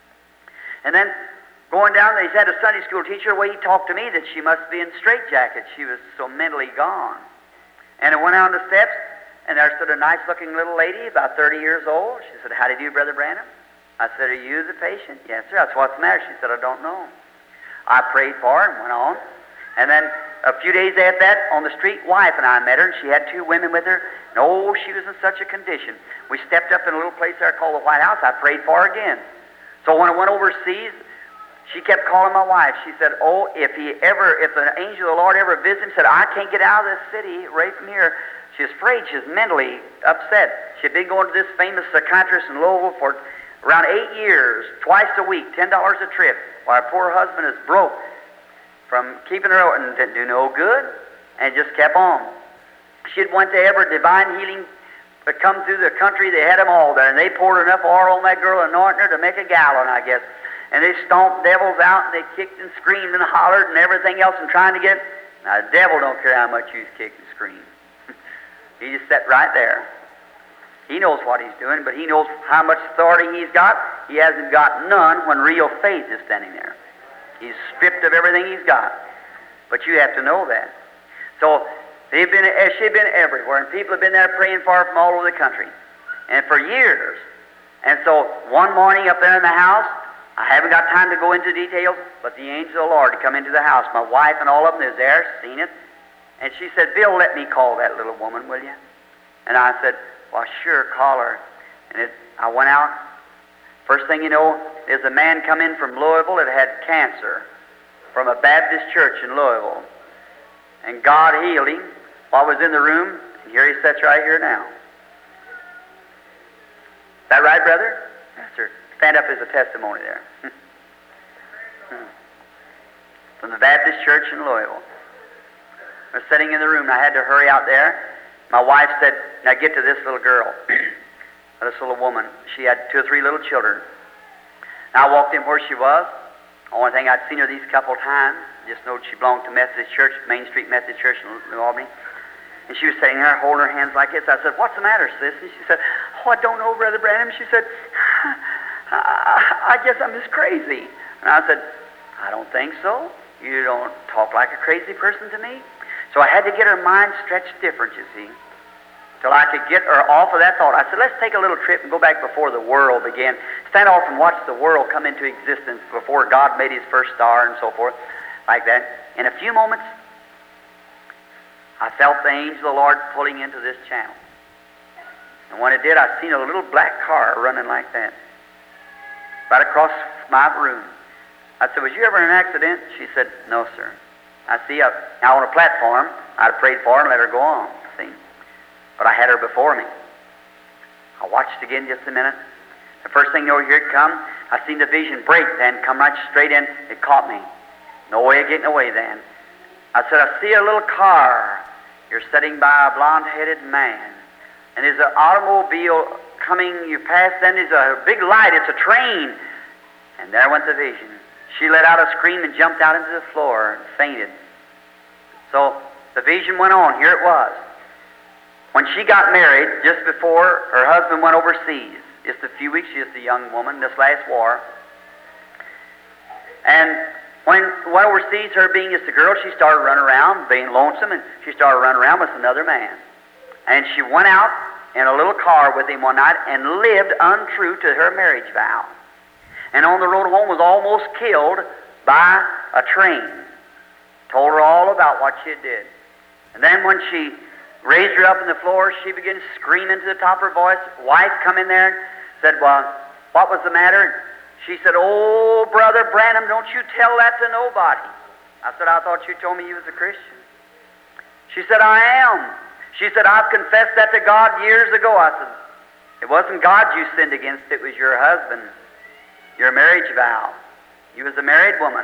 And then going down there, he's had a Sunday school teacher, the way he talked to me, that she must be in straitjackets. She was so mentally gone. And I went down the steps, and there stood a nice-looking little lady, about thirty years old. She said, how do you do, Brother Branham? I said, are you the patient? Yes, sir. I said, what's the matter? She said, I don't know. I prayed for her and went on. And then a few days after that, on the street, wife and I met her, and she had two women with her. And oh, she was in such a condition. We stepped up in a little place there called the White House. I prayed for her again. So when I went overseas, she kept calling my wife. She said, oh, if he ever, if an angel of the Lord ever visits him, said, I can't get out of this city, right from here. She was afraid. She was mentally upset. She'd been going to this famous psychiatrist in Louisville for around eight years, twice a week, ten dollars a trip, while her poor husband is broke from keeping her out and didn't do no good, and just kept on. She'd went to every divine healing that come through the country. They had them all there, and they poured enough oil on that girl, anointing her to make a gallon, I guess. And they stomped devils out, and they kicked and screamed and hollered and everything else, and trying to get. Now, the devil don't care how much you kick and scream. He just sat right there. He knows what he's doing, but he knows how much authority he's got. He hasn't got none when real faith is standing there. He's stripped of everything he's got. But you have to know that. So they've been, she's been everywhere, and people have been there praying for her from all over the country, and for years. And so one morning up there in the house, I haven't got time to go into details, but the angel of the Lord come into the house. My wife and all of them is there, seen it. And she said, Bill, let me call that little woman, will you? And I said, well, sure, call her. And it, I went out. First thing you know, there's a man come in from Louisville that had cancer from a Baptist church in Louisville. And God healed him while I was in the room. And here he sits right here now. Is that right, brother? Yes, sir. Stand up as a testimony there. From the Baptist church in Louisville. I was sitting in the room, and I had to hurry out there. My wife said, now get to this little girl, this little woman. She had two or three little children. And I walked in where she was. The only thing, I'd seen her these couple times. Just know she belonged to Methodist Church, Main Street Methodist Church in New Albany. And she was sitting there holding her hands like this. I said, what's the matter, sis? And she said, oh, I don't know, Brother Branham. She said, I, I guess I'm just crazy. And I said, I don't think so. You don't talk like a crazy person to me. So I had to get her mind stretched different, you see, till I could get her off of that thought. I said, let's take a little trip and go back before the world began. Stand off and watch the world come into existence before God made his first star and so forth, like that. In a few moments, I felt the angel of the Lord pulling into this channel. And when it did, I seen a little black car running like that, right across my room. I said, was you ever in an accident? She said, no, sir. I see her now on a platform. I'd have prayed for her and let her go on, see. But I had her before me. I watched again just a minute. The first thing you know, here it come. I seen the vision break then, come right straight in. It caught me. No way of getting away then. I said, I see a little car. You're sitting by a blonde-headed man. And there's an automobile coming, you pass, then there's a big light. It's a train. And there went the vision. She let out a scream and jumped out into the floor and fainted. So the vision went on. Here it was. When she got married, just before her husband went overseas, just a few weeks, just a young woman, this last war. And when went overseas, her being just a girl, she started running around, being lonesome, and she started running around with another man. And she went out in a little car with him one night and lived untrue to her marriage vow. And on the road home was almost killed by a train. Told her all about what she did. And then when she raised her up on the floor, she began screaming to the top of her voice. Wife come in there and said, well, what was the matter? She said, oh, Brother Branham, don't you tell that to nobody. I said, I thought you told me you was a Christian. She said, I am. She said, I've confessed that to God years ago. I said, it wasn't God you sinned against, it was your husband. Your marriage vow. You was a married woman.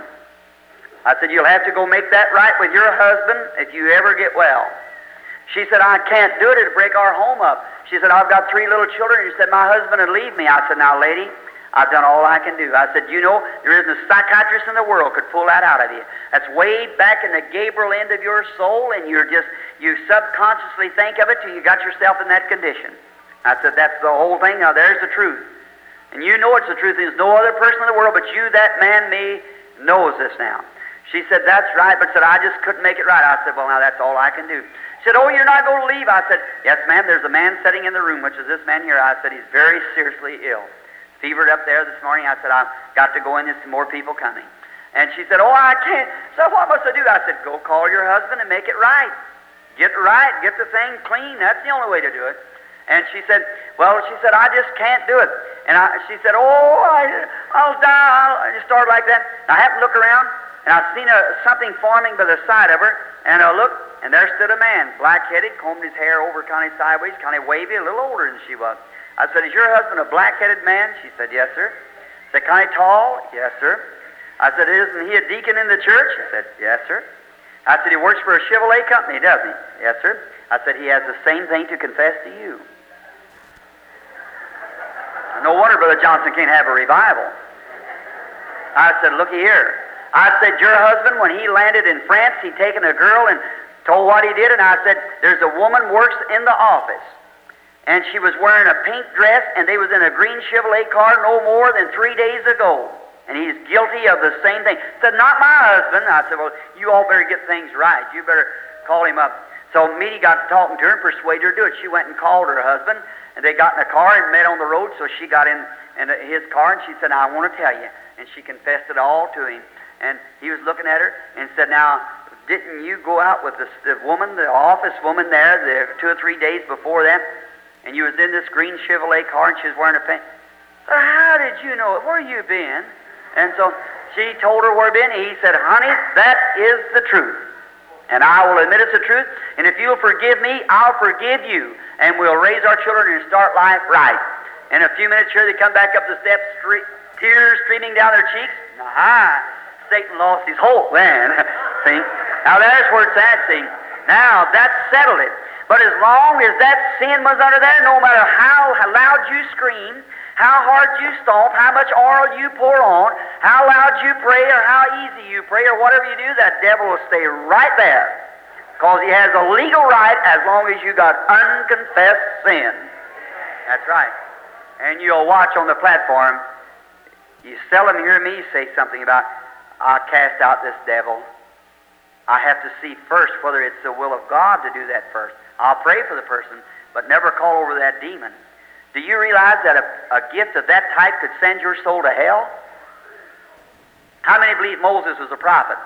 I said, you'll have to go make that right with your husband if you ever get well. She said, I can't do it. It'll break our home up. She said, I've got three little children. She said, my husband would leave me. I said, now, lady, I've done all I can do. I said, you know, there isn't a psychiatrist in the world could pull that out of you. That's way back in the Gabriel end of your soul, and you're just, you subconsciously think of it till you got yourself in that condition. I said, that's the whole thing. Now, there's the truth. And you know it's the truth. There's no other person in the world but you, that man, me, knows this now. She said, that's right, but said, I just couldn't make it right. I said, well, now that's all I can do. She said, oh, you're not going to leave? I said, yes, ma'am, there's a man sitting in the room, which is this man here. I said, he's very seriously ill. Fevered up there this morning. I said, I've got to go in. There's some more people coming. And she said, oh, I can't. So what must I do? I said, go call your husband and make it right. Get it right. Get the thing clean. That's the only way to do it. And she said, well, she said, I just can't do it. And I, she said, oh, I, I'll die. I'll, I just started like that. And I happened to look around, and I seen a, something forming by the side of her, and I looked, and there stood a man, black-headed, combed his hair over kind of sideways, kind of wavy, a little older than she was. I said, is your husband a black-headed man? She said, yes, sir. I said, kind of tall? Yes, sir. I said, isn't he a deacon in the church? She said, yes, sir. I said, he works for a Chevrolet company, doesn't he? Yes, sir. I said, he has the same thing to confess to you. No wonder Brother Johnson can't have a revival. I said, looky here. I said, your husband, when he landed in France, he taken a girl and told what he did, and I said, there's a woman works in the office, and she was wearing a pink dress, and they was in a green Chevrolet car no more than three days ago, and he's guilty of the same thing. I said, not my husband. I said, well, you all better get things right. You better call him up. So Meady got to talking to her and persuaded her to do it. She went and called her husband, and they got in a car and met on the road, so she got in, in his car, and she said, now, I want to tell you, and she confessed it all to him. And he was looking at her and said, now, didn't you go out with the, the woman, the office woman there, the two or three days before that, and you was in this green Chevrolet car and she was wearing a pants? So how did you know it? Where you been? And so she told her where been. He said, honey, that is the truth. And I will admit it's the truth. And if you'll forgive me, I'll forgive you. And we'll raise our children and start life right. In a few minutes here, they come back up the steps, stre- tears streaming down their cheeks. Aha! Satan lost his hold then. See? Now there's where it's at, see? Now, that settled it. But as long as that sin was under there, no matter how loud you scream, how hard you stomp, how much oil you pour on, how loud you pray, or how easy you pray, or whatever you do, that devil will stay right there. Because he has a legal right as long as you got unconfessed sin. That's right. And you'll watch on the platform, you seldom hear me say something about, I'll cast out this devil. I have to see first whether it's the will of God to do that first. I'll pray for the person, but never call over that demon. Do you realize that a, a gift of that type could send your soul to hell? How many believe Moses was a prophet?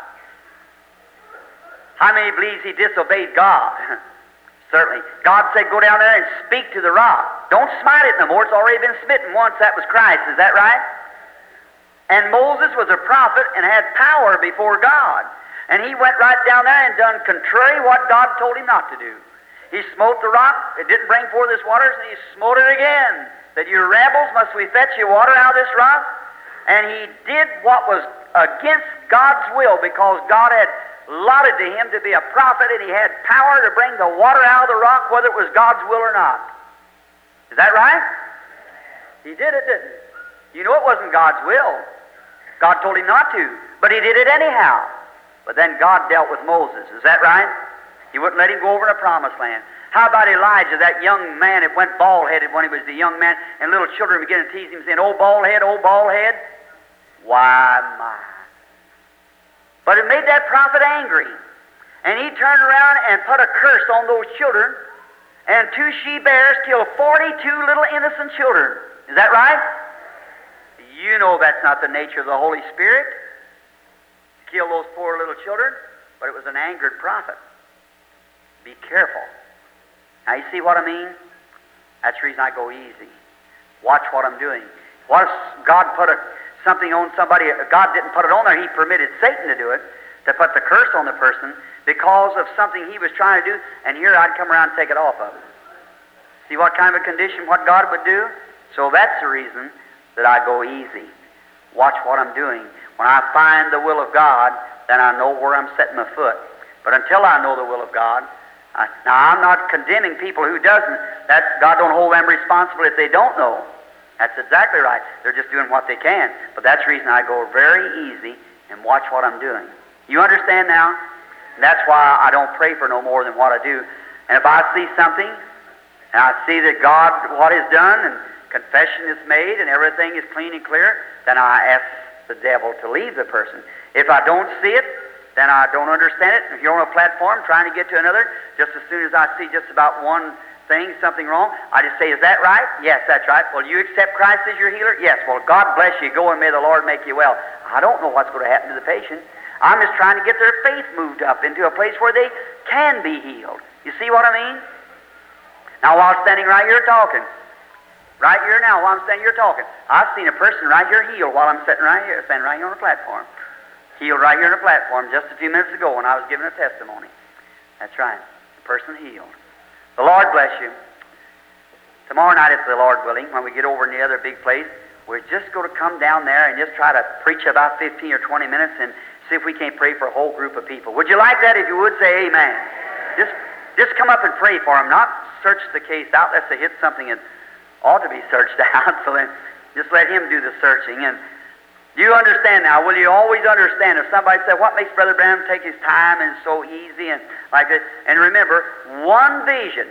How many believes he disobeyed God? Certainly. God said, go down there and speak to the rock. Don't smite it no more. It's already been smitten once. That was Christ. Is that right? And Moses was a prophet and had power before God. And he went right down there and done contrary what God told him not to do. He smote the rock. It didn't bring forth this waters, and he smote it again. Said, you rebels, must we fetch you water out of this rock? And he did what was against God's will, because God had allotted to him to be a prophet, and he had power to bring the water out of the rock, whether it was God's will or not. Is that right? He did it, didn't he? You know it wasn't God's will. God told him not to, but he did it anyhow. But then God dealt with Moses. Is that right? He wouldn't let him go over to the promised land. How about Elijah, that young man that went bald-headed when he was a young man, and little children began to tease him, saying, oh, bald-head, oh, bald-head? Why, my. But it made that prophet angry. And he turned around and put a curse on those children, and two she-bears killed forty-two little innocent children. Is that right? You know that's not the nature of the Holy Spirit. Kill those poor little children, but it was an angered prophet. Be careful. Now you see what I mean? That's the reason I go easy. Watch what I'm doing. What if God put a, something on somebody? God didn't put it on there. He permitted Satan to do it, to put the curse on the person because of something he was trying to do, and here I'd come around and take it off of him. See what kind of a condition, what God would do? So that's the reason that I go easy. Watch what I'm doing. When I find the will of God, then I know where I'm setting my foot. But until I know the will of God, I, now I'm not condemning people who doesn't. That God don't hold them responsible if they don't know. That's exactly right. They're just doing what they can. But that's the reason I go very easy and watch what I'm doing. You understand now? And that's why I don't pray for no more than what I do. And if I see something, and I see that God, what is done, and confession is made, and everything is clean and clear, then I ask the devil to leave the person. If I don't see it, then I don't understand it. If you're on a platform trying to get to another, just as soon as I see just about one thing, something wrong, I just say, is that right? Yes, that's right. Well, you accept Christ as your healer? Yes. Well, God bless you. Go and may the Lord make you well. I don't know what's going to happen to the patient. I'm just trying to get their faith moved up into a place where they can be healed. You see what I mean? Now, while standing right here talking, right here now, while I'm standing here talking, I've seen a person right here healed while I'm sitting right here, standing right here on the platform. Healed right here on the platform just a few minutes ago when I was giving a testimony. That's right. The person healed. The Lord bless you. Tomorrow night, if the Lord willing, when we get over in the other big place, we're just going to come down there and just try to preach about fifteen or twenty minutes and see if we can't pray for a whole group of people. Would you like that? If you would, say amen. Just, just come up and pray for them, not search the case out. Let's say hit something that ought to be searched out. So then just let him do the searching. And do you understand now? Will you always understand if somebody said, what makes Brother Branham take his time and so easy and like this? And remember, one vision,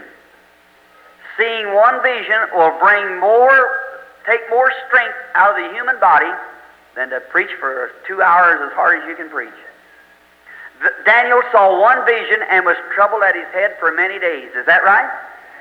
seeing one vision will bring more, take more strength out of the human body than to preach for two hours as hard as you can preach. The, Daniel saw one vision and was troubled at his head for many days. Is that right?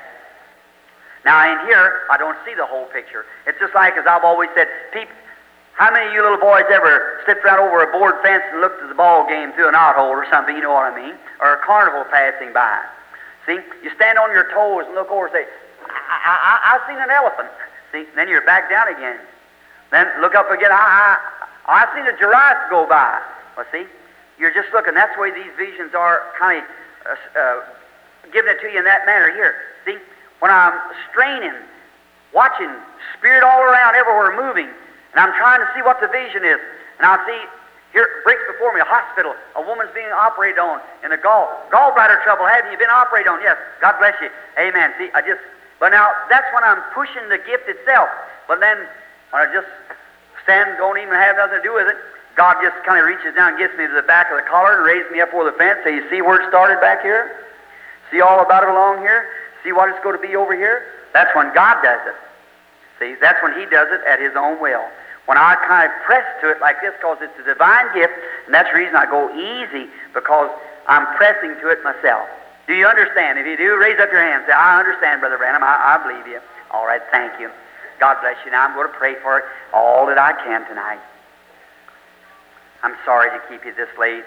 Now in here, I don't see the whole picture. It's just like, as I've always said, people, How many of you little boys ever slipped right over a board fence and looked at the ball game through a knothole or something, you know what I mean? Or a carnival passing by. See, you stand on your toes and look over and say, I, I, I, I've seen an elephant. See, then you're back down again. Then look up again, I, I, I've seen a giraffe go by. Well, see, you're just looking. That's the way these visions are kind of uh, uh, giving it to you in that manner here. See, when I'm straining, watching, spirit all around, everywhere moving, and I'm trying to see what the vision is, and I see, here it breaks before me, a hospital, a woman's being operated on in a gall, gallbladder trouble. Have you been operated on? Yes. God bless you. Amen. See, I just, but now that's when I'm pushing the gift itself. But then when I just stand, don't even have nothing to do with it, God just kind of reaches down and gets me to the back of the collar and raises me up over the fence. So you see where it started back here? See all about it along here? See what it's going to be over here? That's when God does it. See, that's when He does it at His own will. When I kind of press to it like this, because it's a divine gift, and that's the reason I go easy, because I'm pressing to it myself. Do you understand? If you do, raise up your hand and say, I understand, Brother Branham. I, I believe you. All right, thank you. God bless you. Now I'm going to pray for it all that I can tonight. I'm sorry to keep you this late.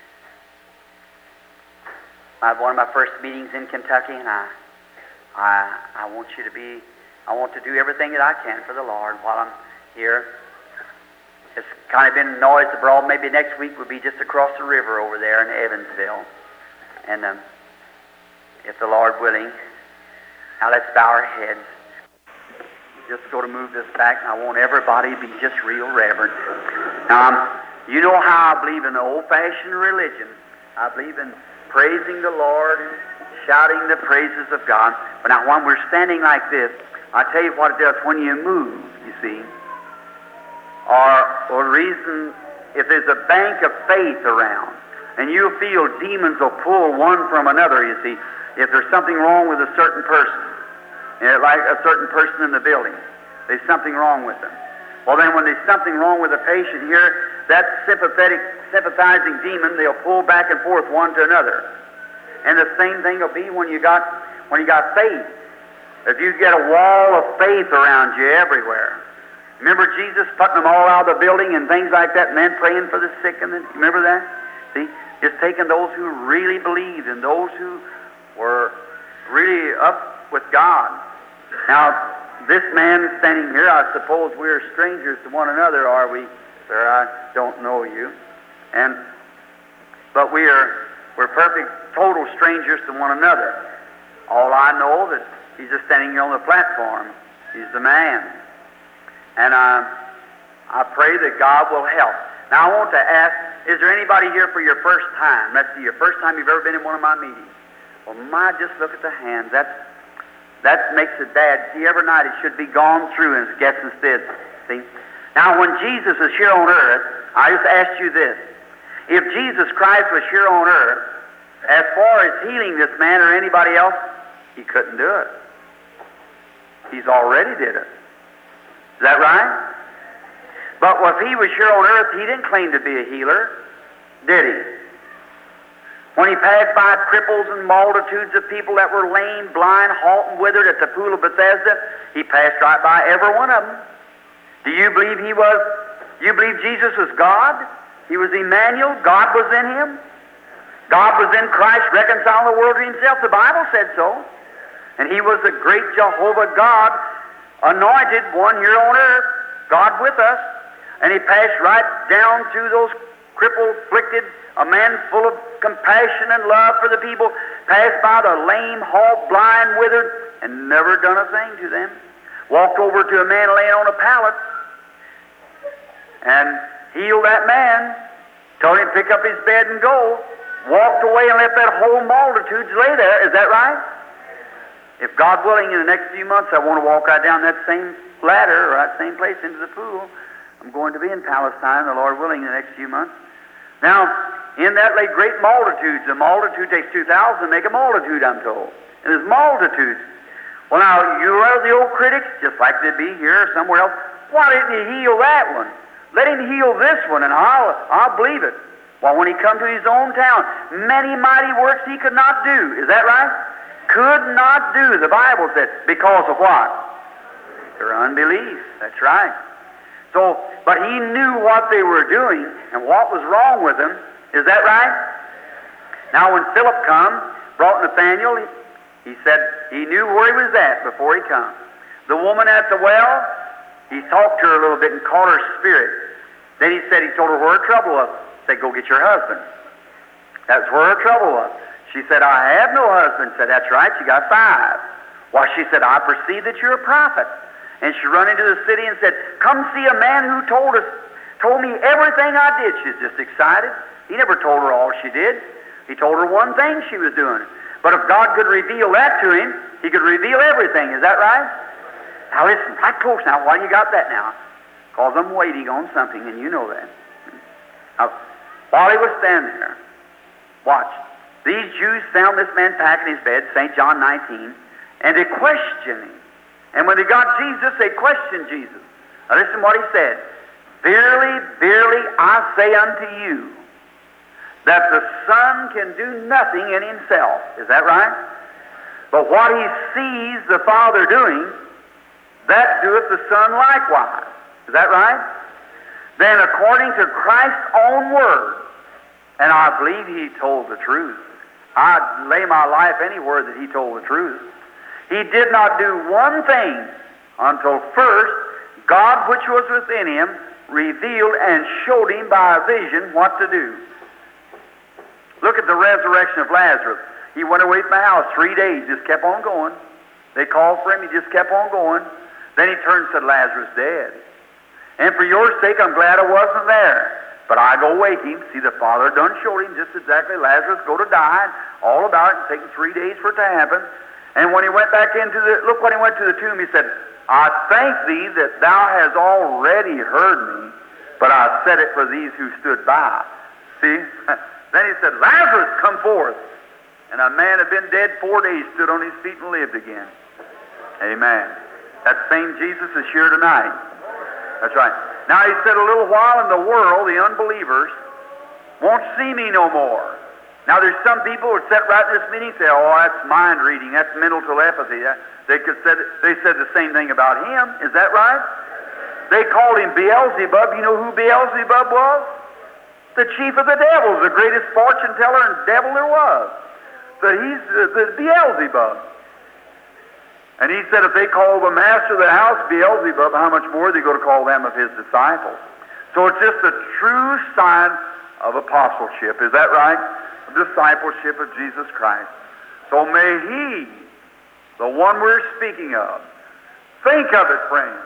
I have one of my first meetings in Kentucky, and I, I, I want you to be, I want to do everything that I can for the Lord while I'm here. It's kind of been noised abroad. Maybe next week would be just across the river over there in Evansville. And um, if the Lord willing, now let's bow our heads. Just go to move this back, and I want everybody to be just real reverent. Now, um, you know how I believe in the old-fashioned religion. I believe in praising the Lord and shouting the praises of God. But now when we're standing like this, I tell you what it does. When you move, you see, or or reason, if there's a bank of faith around, and you feel demons will pull one from another, you see, if there's something wrong with a certain person, you know, like a certain person in the building, there's something wrong with them. Well, then when there's something wrong with a patient here, that sympathetic, sympathizing demon, they'll pull back and forth one to another. And the same thing will be when you got when you got faith. If you get a wall of faith around you everywhere. Remember Jesus putting them all out of the building and things like that, men praying for the sick, and the, remember that? See, just taking those who really believed and those who were really up with God. Now, this man standing here, I suppose we're strangers to one another, are we? Sir, I don't know you. And but we are we're perfect, total strangers to one another. All I know that he's just standing here on the platform. He's the man. And uh, I pray that God will help. Now I want to ask, is there anybody here for your first time? Let's see, your first time you've ever been in one of my meetings. Well, my, just look at the hands. That's That makes it bad. See, every night it should be gone through, and it gets instead. See? Now, when Jesus was here on earth, I just asked you this. If Jesus Christ was here on earth, as far as healing this man or anybody else, He couldn't do it. He's already did it. Is that right? But if He was here on earth, He didn't claim to be a healer, did He? When He passed by cripples and multitudes of people that were lame, blind, halt, and withered at the pool of Bethesda, He passed right by every one of them. Do you believe He was, you believe Jesus was God? He was Emmanuel, God was in Him? God was in Christ reconciling the world to Himself. The Bible said so. And He was the great Jehovah God, anointed one here on earth, God with us. And He passed right down through those crippled, afflicted, a man full of compassion and love for the people, passed by the lame, halt, blind, withered, and never done a thing to them. Walked over to a man laying on a pallet and healed that man, told him to pick up his bed and go, walked away and left that whole multitude lay there. Is that right? If God willing, in the next few months, I want to walk right down that same ladder or that same place into the pool. I'm going to be in Palestine, the Lord willing, in the next few months. Now, in that lay great multitudes. A multitude takes two thousand to make a multitude, I'm told. And there's multitudes. Well, now, you are the old critics, just like they'd be here or somewhere else. Why didn't He heal that one? Let Him heal this one, and I'll, I'll believe it. Well, when He come to His own town, many mighty works He could not do. Is that right? Could not do, the Bible said. Because of what? Their unbelief. That's right. So, but he knew what they were doing and what was wrong with them. Is that right? Now, when Philip come, brought Nathanael, he, he said he knew where he was at before he come. The woman at the well, he talked to her a little bit and called her spirit. Then he said he told her where her trouble was. He said, go get your husband. That's where her trouble was. She said, I have no husband. Said, that's right, you got five. Well, she said, I perceive that you're a prophet. And she run into the city and said, come see a man who told us, told me everything I did. She's just excited. He never told her all she did. He told her one thing she was doing. But if God could reveal that to him, he could reveal everything. Is that right? Now listen, right close now. Why you got that now? Because I'm waiting on something, and you know that. Now, while he was standing there, watch. These Jews found this man packing his bed, Saint John nineteen, and they questioned him. And when they got Jesus, they questioned Jesus. Now listen what he said. Verily, verily, I say unto you, that the Son can do nothing in himself. Is that right? But what he sees the Father doing, that doeth the Son likewise. Is that right? Then according to Christ's own word, and I believe he told the truth. I'd lay my life anywhere that he told the truth. He did not do one thing until first God which was within him revealed and showed him by a vision what to do. Look at the resurrection of Lazarus. He went away from the house three days, just kept on going. They called for him, he just kept on going. Then he turned and said, Lazarus dead. And for your sake, I'm glad I wasn't there. But I go wake him. See, the Father done showed him just exactly Lazarus go to die, all about it, and taking three days for it to happen. And when he went back into the, look when he went to the tomb, he said, I thank thee that thou hast already heard me, but I said it for these who stood by. See? Then he said, Lazarus, come forth. And a man had been dead four days, stood on his feet and lived again. Amen. That same Jesus is here tonight. That's right. Now he said, a little while in the world, the unbelievers won't see me no more. Now there's some people who sit right in this meeting and say, oh, that's mind reading, that's mental telepathy. They could said, they said the same thing about him. Is that right? They called him Beelzebub. You know who Beelzebub was? The chief of the devils, the greatest fortune teller and devil there was. So he's uh, the Beelzebub. And he said if they call the master of the house Beelzebub, how much more are they going to call them of his disciples? So it's just a true sign of apostleship. Is that right? Discipleship of Jesus Christ. So may he, the one we're speaking of, think of it, friends.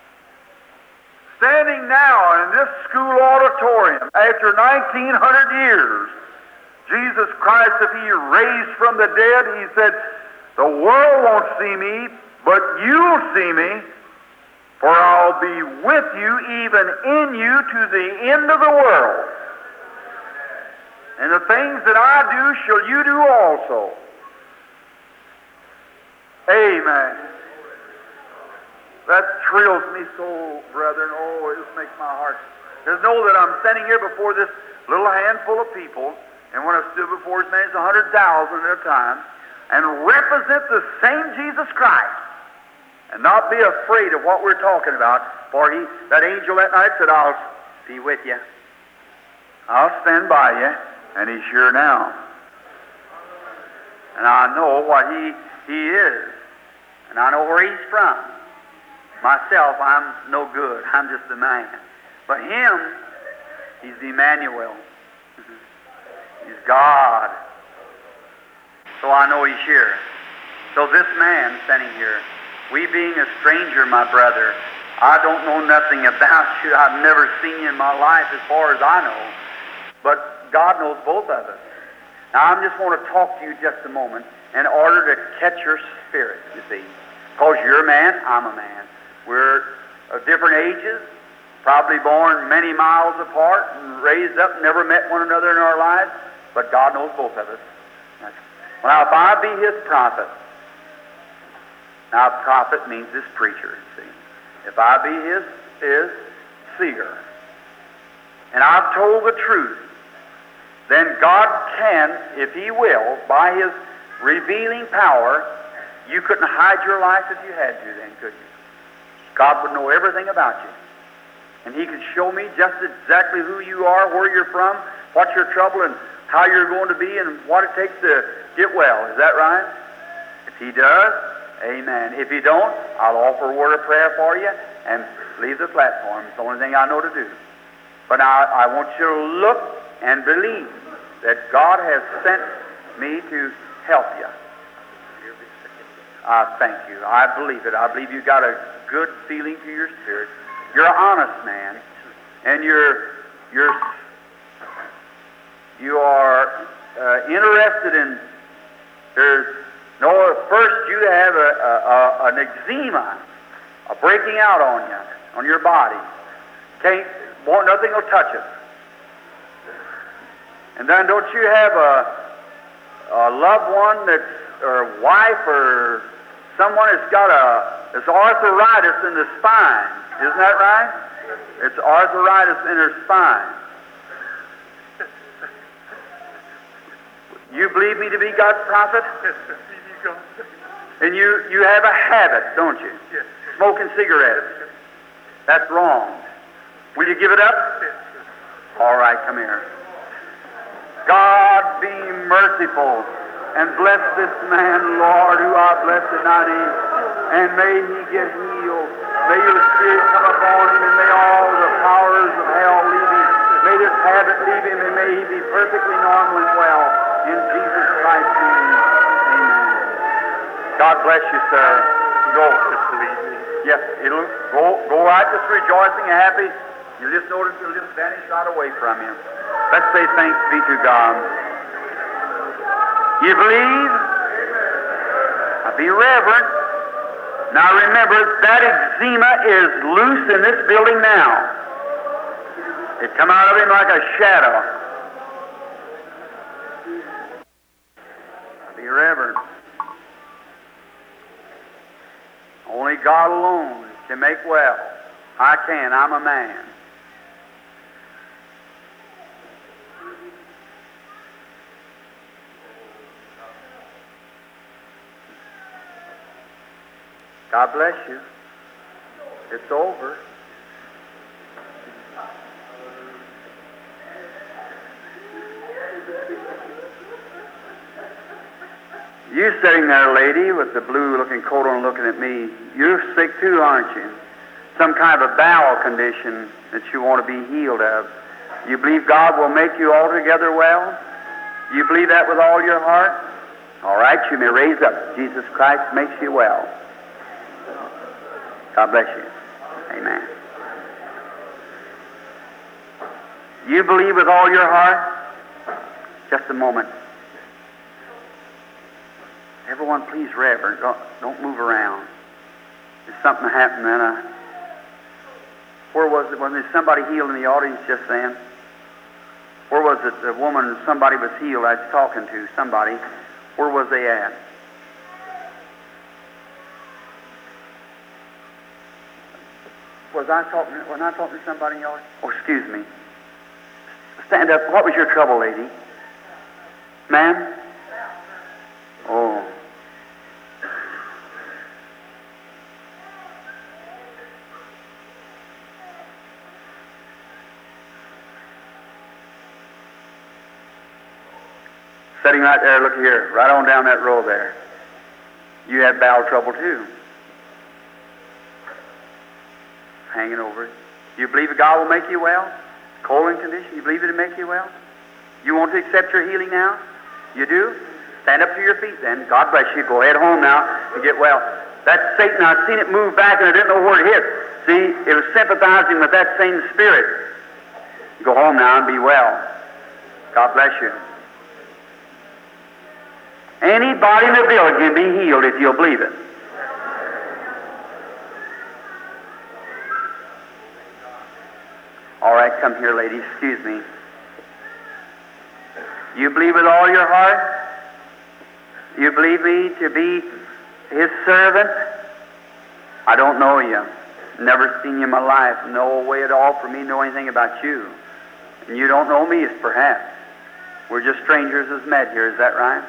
Standing now in this school auditorium after nineteen hundred years, Jesus Christ, if he raised from the dead, he said, the world won't see me, but you'll see me, for I'll be with you, even in you, to the end of the world. And the things that I do shall you do also. Amen. That thrills me so, brethren. Oh, it just makes my heart. Just know that I'm standing here before this little handful of people, and when I stood before as many as a hundred thousand at a time, and represent the same Jesus Christ, and not be afraid of what we're talking about. For he, that angel that night said, I'll be with you. I'll stand by you. And he's here now. And I know what he, he is. And I know where he's from. Myself, I'm no good. I'm just a man. But him, he's Emmanuel. He's God. So I know he's here. So this man standing here, we being a stranger, my brother, I don't know nothing about you. I've never seen you in my life as far as I know. But God knows both of us. Now, I just want to talk to you just a moment in order to catch your spirit, you see. Because you're a man, I'm a man. We're of different ages, probably born many miles apart and raised up, never met one another in our lives, but God knows both of us. Now, if I be his prophet, now prophet means this preacher, you see. If I be his, his seer, and I've told the truth, then God can, if he will, by his revealing power, you couldn't hide your life if you had to then, could you? God would know everything about you. and He could show me just exactly who you are, where you're from, what's your trouble, and how you're going to be, and what it takes to get well. Is that right? If He does, amen. If He don't, I'll offer a word of prayer for you and leave the platform. It's the only thing I know to do. But now I want you to look and believe that God has sent me to help you. I thank you. I believe it. I believe you got a good feeling to your spirit. You're an honest man, and you're you're you are uh, interested in. There's no. First, you have a, a, a an eczema, a breaking out on you, on your body. Can't want nothing will touch it. And then, don't you have a a loved one that's or a wife or someone that's got a it's arthritis in the spine? Isn't that right? It's arthritis in her spine. You believe me to be God's prophet? Yes, sir. God. And you, you have a habit, don't you? Yes. Smoking cigarettes. Yes, That's wrong. Will you give it up? yes, All right, come here. God be merciful and bless this man, Lord, who I bless in thy name. And may he get healed. May your spirit come upon him, and may all the powers of hell leave him. May this habit leave him, and may he be perfectly normal and well. In Jesus Christ's name, amen. God bless you, sir. Go. Just believe me. Yes, it'll go, go right just rejoicing and happy. You just notice it'll just vanish right away from you. Let's say thanks be to God. You believe? Now be reverent. Now remember, that eczema is loose in this building now. It come out of him like a shadow. Be reverent. Only God alone can make well. I can. I'm a man. God bless you. It's over. You sitting there, lady, with the blue-looking coat on looking at me, you're sick too, aren't you? Some kind of a bowel condition that you want to be healed of. You believe God will make you altogether well? You believe that with all your heart? All right, you may raise up. Jesus Christ makes you well. God bless you. Amen. You believe with all your heart? Just a moment. Everyone, please, reverend. Don't, don't move around. There's something happened then. Uh, where was it? Was there somebody healed in the audience just then? Where was it? The woman, somebody was healed. I was talking to somebody. Where was they at? Was I talking? Was I talking to somebody in the audience? Oh, excuse me. Stand up. What was your trouble, lady? Ma'am? Oh. Sitting right there, look here, right on down that row there. You had bowel trouble too. Hanging over it. You believe that God will make you well? Colon condition, you believe it'll make you well? You want to accept your healing now? You do? Stand up to your feet then. God bless you. Go ahead home now and get well. That's Satan. I've seen it move back and I didn't know where it hit. See, it was sympathizing with that same spirit. Go home now and be well. God bless you. Anybody in the building can be healed if you'll believe it. All right, come here, lady. Excuse me. You believe with all your heart? You believe me to be His servant? I don't know you. Never seen you in my life. No way at all for me to know anything about you. And you don't know me, perhaps. We're just strangers as met here. Is that right?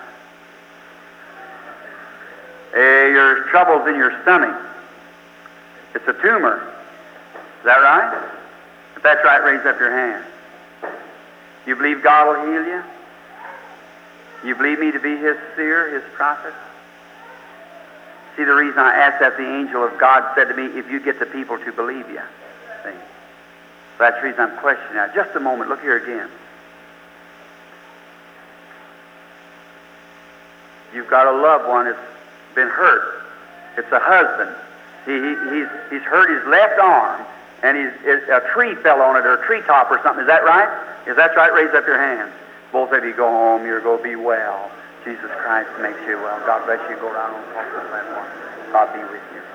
Eh, your trouble's in your stomach. It's a tumor. Is that right? that's right, raise up your hand. You believe God will heal you? You believe me to be His seer, His prophet? See, the reason I asked that, the angel of God said to me, if you get the people to believe you. See? That's the reason I'm questioning that. Just a moment, look here again. You've got a loved one that's been hurt. It's a husband. He, he, he's, he's hurt his left arm, and he's, it, a tree fell on it, or a treetop or something. Is that right? Is that right? Raise up your hands. Both of you go home. You're going to be well. Jesus Christ makes you well. God bless you. Go around and talk to the platform. God be with you.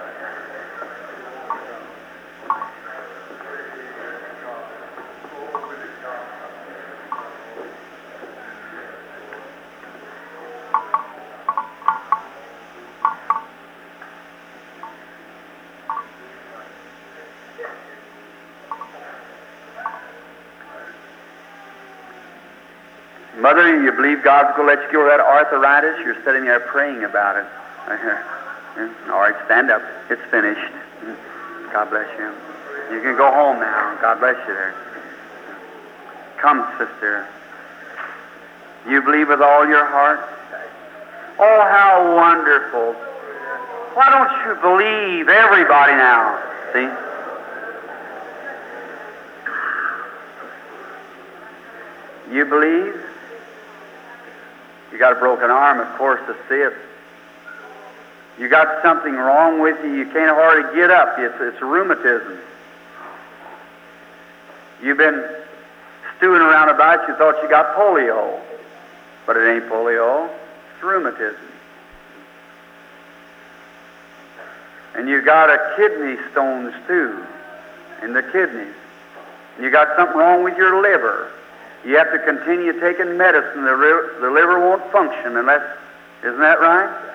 Mother, you believe God's going to let you go with that arthritis? You're sitting there praying about it. All right, stand up. It's finished. God bless you. You can go home now. God bless you there. Come, sister. You believe with all your heart? Oh, how wonderful. Why don't you believe everybody now? See? You believe? You got a broken arm, of course, to see it. You got something wrong with you. You can't hardly get up. It's, it's rheumatism. You've been stewing around about it. You thought you got polio. But it ain't polio. It's rheumatism. And you got a kidney stones, too, in the kidneys. And you got something wrong with your liver. You have to continue taking medicine. The, ri- the liver won't function unless, isn't that right?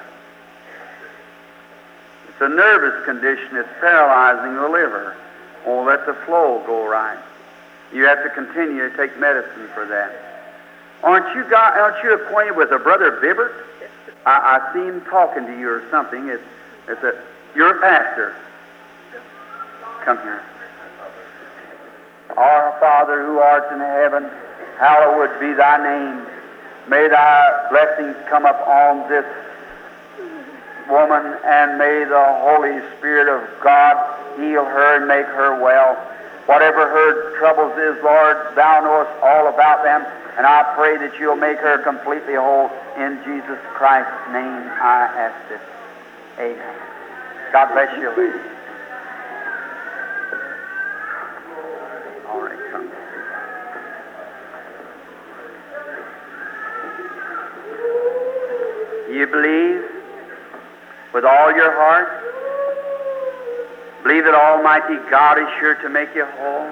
It's a nervous condition. It's paralyzing the liver. Won't let the flow go right. You have to continue to take medicine for that. Aren't you got, aren't you acquainted with a brother Bibbert? I, I see him talking to you or something. It's, it's a, you're a pastor. Come here. Our Father who art in heaven, hallowed be thy name. May thy blessings come up on this woman, and may the Holy Spirit of God heal her and make her well. Whatever her troubles is, Lord, thou knowest all about them, and I pray that you'll make her completely whole. In Jesus Christ's name I ask it. Amen. God bless you, lady. All right, come. You believe with all your heart? Believe that Almighty God is sure to make you whole?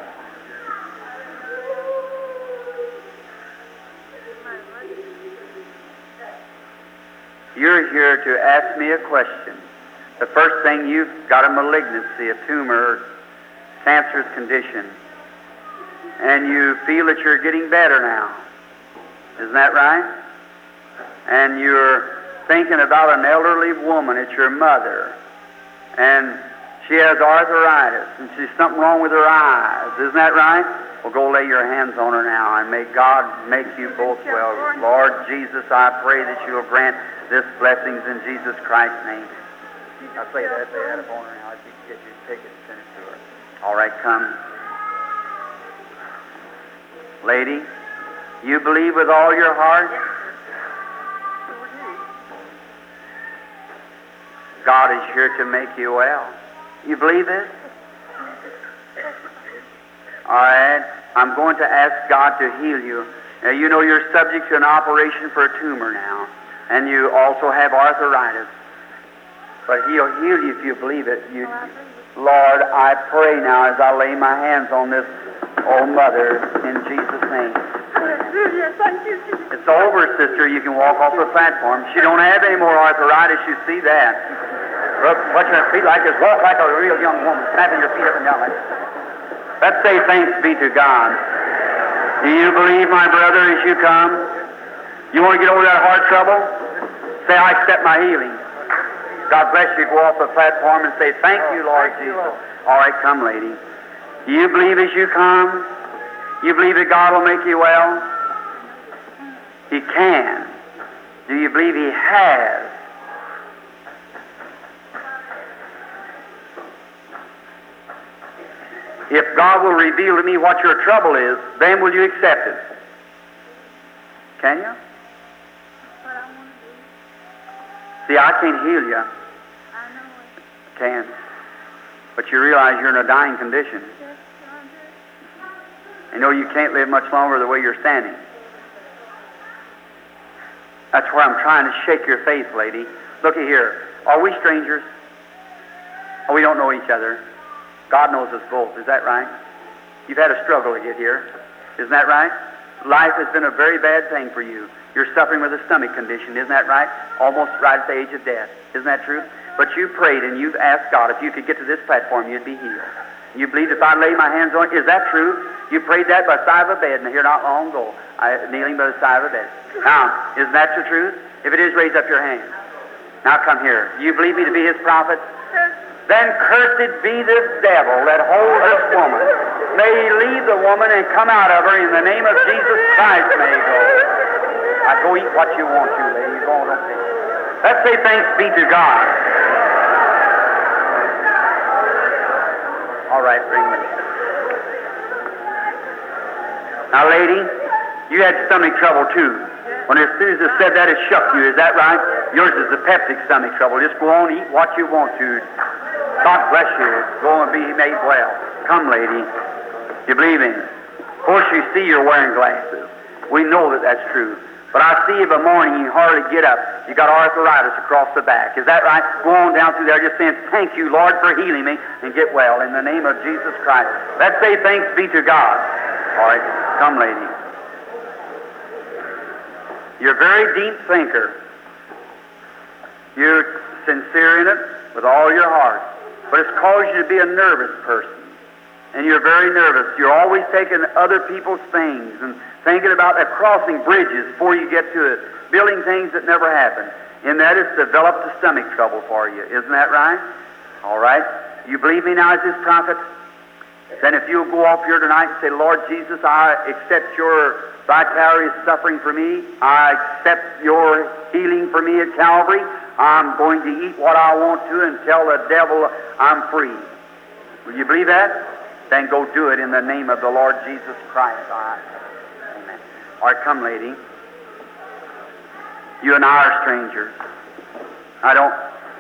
You're here to ask me a question. The first thing, you've got a malignancy, a tumor, cancerous condition, and you feel that you're getting better now. Isn't that right? And you're thinking about an elderly woman. It's your mother, and she has arthritis, and she's something wrong with her eyes. Isn't that right? Well, go lay your hands on her now, and may God make you both well. Lord Jesus, I pray that you will grant this blessings in Jesus Christ's name. I say that they had upon her now. If you can get your ticket and send it to her. All right, come. Lady, you believe with all your heart? God is here to make you well. You believe this? All right. I'm going to ask God to heal you. Now, you know you're subject to an operation for a tumor now, and you also have arthritis. But He'll heal you if you believe it. You, Lord, I pray now as I lay my hands on this old mother in Jesus' name. Thank you, Jesus. It's over, sister. You can walk off the platform. She don't have any more arthritis. You see that. Look, what your feet like is walk like a real young woman, snapping your feet up and down like that. Let's say thanks be to God. Do you believe, my brother, as you come? You want to get over that heart trouble? Say, I accept my healing. God bless you. Go off the platform and say, thank you, Lord Jesus. All right, come, lady. Do you believe as you come? You believe that God will make you well? He can. Do you believe He has? If God will reveal to me what your trouble is, then will you accept it? Can you? What I want to do. See, I can't heal you. I know it. Can. But you realize you're in a dying condition. Yes, I do. You know you can't live much longer the way you're standing. That's where I'm trying to shake your faith, lady. Looky here. Are we strangers? Oh, we don't know each other. God knows us both. Is that right? You've had a struggle to get here. Isn't that right? Life has been a very bad thing for you. You're suffering with a stomach condition. Isn't that right? Almost right at the age of death. Isn't that true? But you prayed and you've asked God if you could get to this platform, you'd be healed. You believed if I lay my hands on you. Is that true? You prayed that by the side of a bed, and here not long ago, I, kneeling by the side of a bed. Now, isn't that the truth? If it is, raise up your hand. Now come here. You believe me to be His prophet? Then cursed be this devil that holds this woman. May he leave the woman and come out of her in the name of Jesus Christ. May he go. Now go eat what you want to, lady. You're going to Let's say thanks be to God. All right, bring me. Now, lady, you had stomach trouble too. When as soon as it said that, it shook you. Is that right? Yours is the peptic stomach trouble. Just go on, eat what you want to. God bless you. Go and be made well. Come, lady. You believe in it. Of course, you see you're wearing glasses. We know that that's true. But I see of a morning you hardly get up. You got arthritis across the back. Is that right? Go on down through there just saying, thank you, Lord, for healing me, and get well in the name of Jesus Christ. Let's say thanks be to God. All right. Come, lady. You're a very deep thinker. You're sincere in it with all your heart. But it's caused you to be a nervous person. And you're very nervous. You're always taking other people's things and thinking about uh, crossing bridges before you get to it, building things that never happen. And that has developed a stomach trouble for you. Isn't that right? All right. You believe me now as His prophet? Then if you'll go off here tonight and say, Lord Jesus, I accept your vicarious suffering for me. I accept your healing for me at Calvary. I'm going to eat what I want to and tell the devil I'm free. Will you believe that? Then go do it in the name of the Lord Jesus Christ. All right. Amen. All right, come, lady. You and I are strangers. I don't...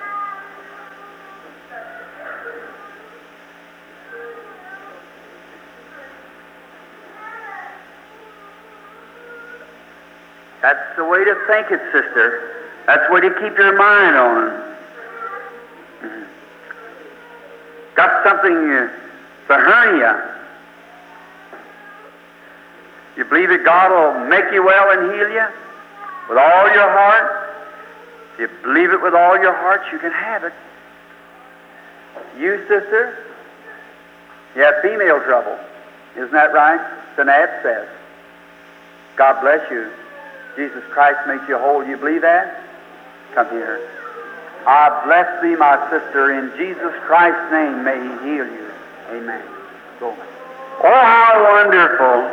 That's the way to think it, sister. That's the way to keep your mind on it. Mm-hmm. Got something, uh, the hernia. You believe that God will make you well and heal you with all your heart? If you believe it with all your heart, you can have it. You, sister, you have female trouble. Isn't that right? It's an abscess. God bless you. Jesus Christ makes you whole. You believe that? Come here. I bless thee, my sister. In Jesus Christ's name, may He heal you. Amen. Go. Oh, how wonderful.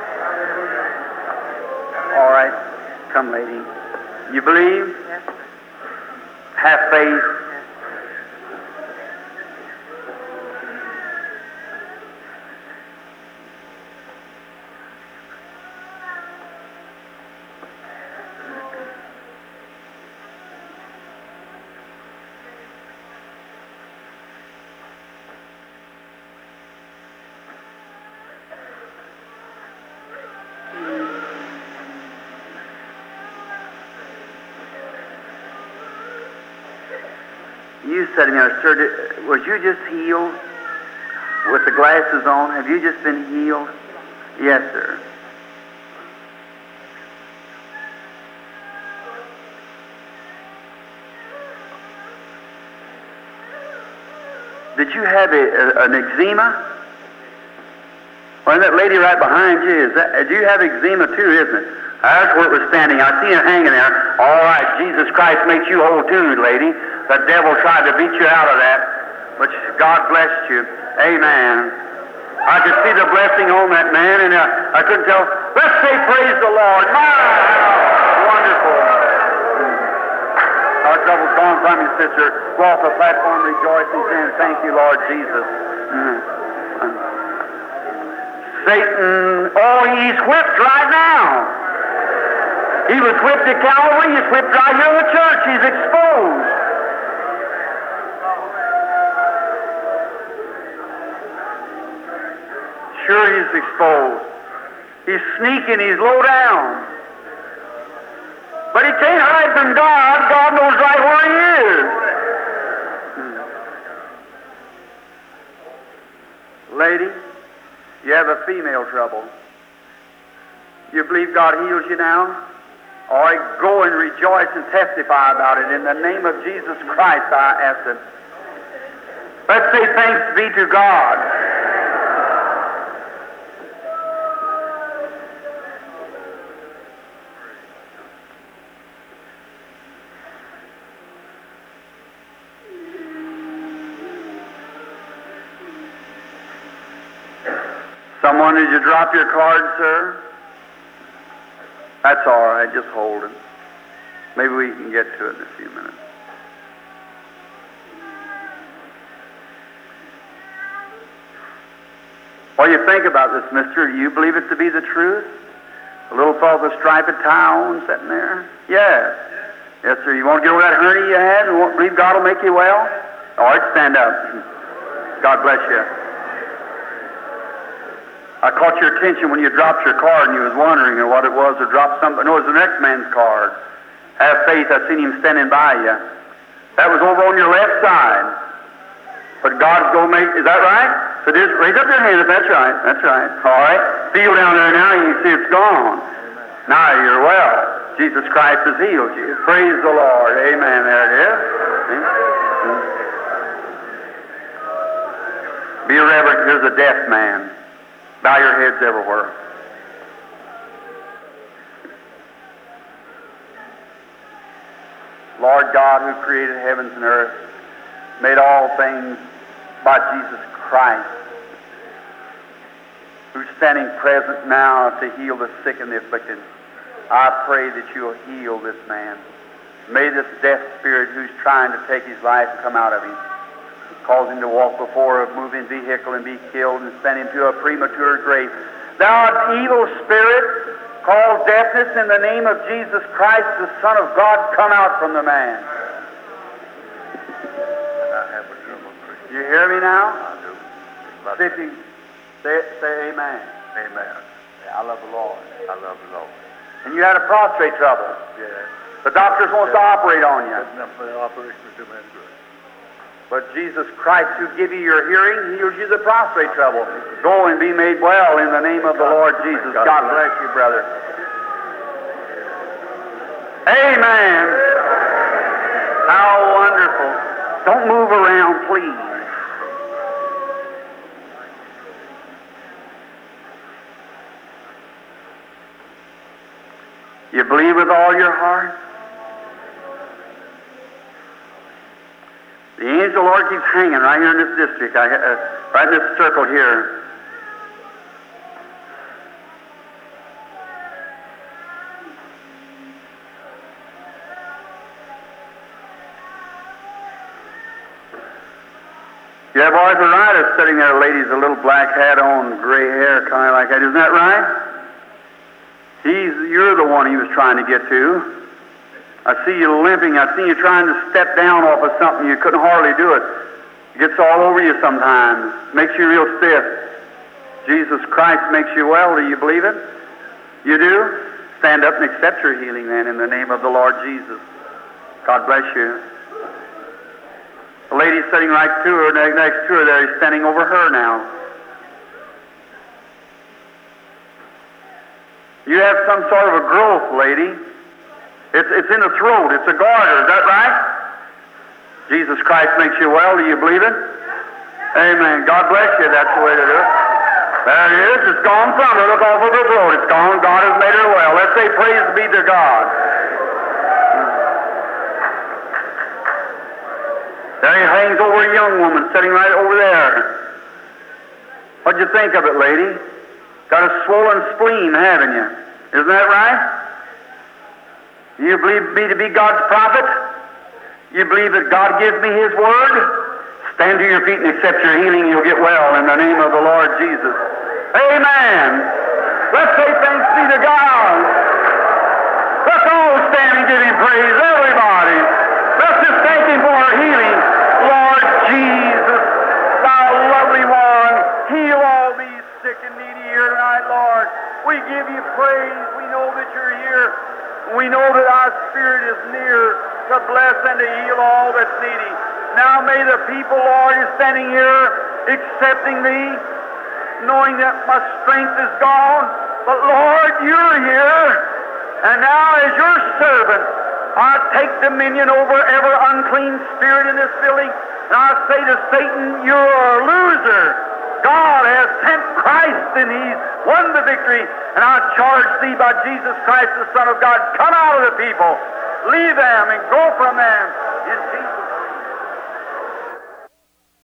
All right. Come, lady. You believe? Yes. Have faith. You said to me, sir, did, was you just healed with the glasses on? Have you just been healed? Yes, sir. Did you have a, a, an eczema? Well, that lady right behind you, is that, do you have eczema too, isn't it? That's where it was standing. I see it hanging there. All right, Jesus Christ makes you whole too, lady. The devil tried to beat you out of that, but God blessed you. Amen. I could see the blessing on that man, and uh, I couldn't tell. Let's say praise the Lord. My, how wonderful. Our trouble's gone from you, sister. Go off the platform rejoicing, saying, thank you, Lord Jesus. Mm. Satan, oh, he's whipped right now. He was whipped at Calvary. He's whipped right here in the church. He's exposed. Sure, he's exposed. He's sneaking. He's low down. But he can't hide from God. God knows right where he is. Hmm. Lady, you have a female trouble. You believe God heals you now? All right, go and rejoice and testify about it. In the name of Jesus Christ, I ask it. Let's say thanks be to God. Someone, did you drop your card, sir? That's all right, just hold it. Maybe we can get to it in a few minutes. What do you think about this, mister? Do you believe it to be the truth? A little fellow with a striped tie on sitting there? Yes. Yes, sir. You want to get over that hernia you had and want, believe God will make you well? All right, stand up. God bless you. I caught your attention when you dropped your card and you was wondering what it was, or dropped something. No, it was the next man's card. Have faith. I seen him standing by you. That was over on your left side. But God's going to make, is that right? So just raise up your hand if that's right. That's right. All right. Feel down there now and you see it's gone. Now you're well. Jesus Christ has healed you. Praise the Lord. Amen. There it is. Be reverent. Here's a deaf man. Bow your heads everywhere. Lord God, who created heavens and earth, made all things by Jesus Christ, who's standing present now to heal the sick and the afflicted, I pray that you'll heal this man. May this deaf spirit who's trying to take his life come out of him. Cause him to walk before a moving vehicle and be killed and send him to a premature grave. Thou evil spirit, called deafness, in the name of Jesus Christ, the Son of God, come out from the man. You hear me now? I do. Say, say, say amen. Amen. Yeah, I love the Lord. I love the Lord. And you had a prostate trouble. Yeah. The doctors wants to operate on you. That's enough for the operation to man good. But Jesus Christ, who give you your hearing, heals you the prostate trouble. Go and be made well in the name of the Lord Jesus. God bless you, brother. Amen. How wonderful. Don't move around, please. You believe with all your heart? The angel of the Lord keeps hanging right here in this district, I, uh, right in this circle here. You have arthritis sitting there, ladies, a little black hat on, gray hair, kind of like that. Isn't that right? He's, you're the one he was trying to get to. I see you limping. I see you trying to step down off of something. You couldn't hardly do it. It gets all over you sometimes. Makes you real stiff. Jesus Christ makes you well. Do you believe it? You do? Stand up and accept your healing then in the name of the Lord Jesus. God bless you. The lady sitting right to her, next to her there, is standing over her now. You have some sort of a growth, lady. It's, it's in the throat. It's a garter. Is that right? Jesus Christ makes you well. Do you believe it? Amen. God bless you. That's the way to do it. There it is. It's gone from her. Look off of her throat. It's gone. God has made her well. Let's say praise be to God. There he hangs over a young woman sitting right over there. What'd you think of it, lady? Got a swollen spleen, haven't you? Isn't that right? You believe me to be God's prophet? You believe that God gives me His word? Stand to your feet and accept your healing. You'll get well in the name of the Lord Jesus. Amen. Let's say thanks be to God. Let's all stand and give Him praise. Everybody. Let's just thank Him for our healing. Lord Jesus, Thou lovely one, heal all these sick and needy here tonight, Lord. We give You praise. We know that You're here. We know that our Spirit is near to bless and to heal all that's needy. Now may the people, Lord, is standing here accepting Thee, knowing that my strength is gone. But Lord, You're here. And now as Your servant, I take dominion over every unclean spirit in this building. And I say to Satan, you're a loser. God has sent Christ and He's won the victory. And I charge Thee by Jesus Christ, the Son of God, come out of the people. Leave them and go from them. In Jesus' name.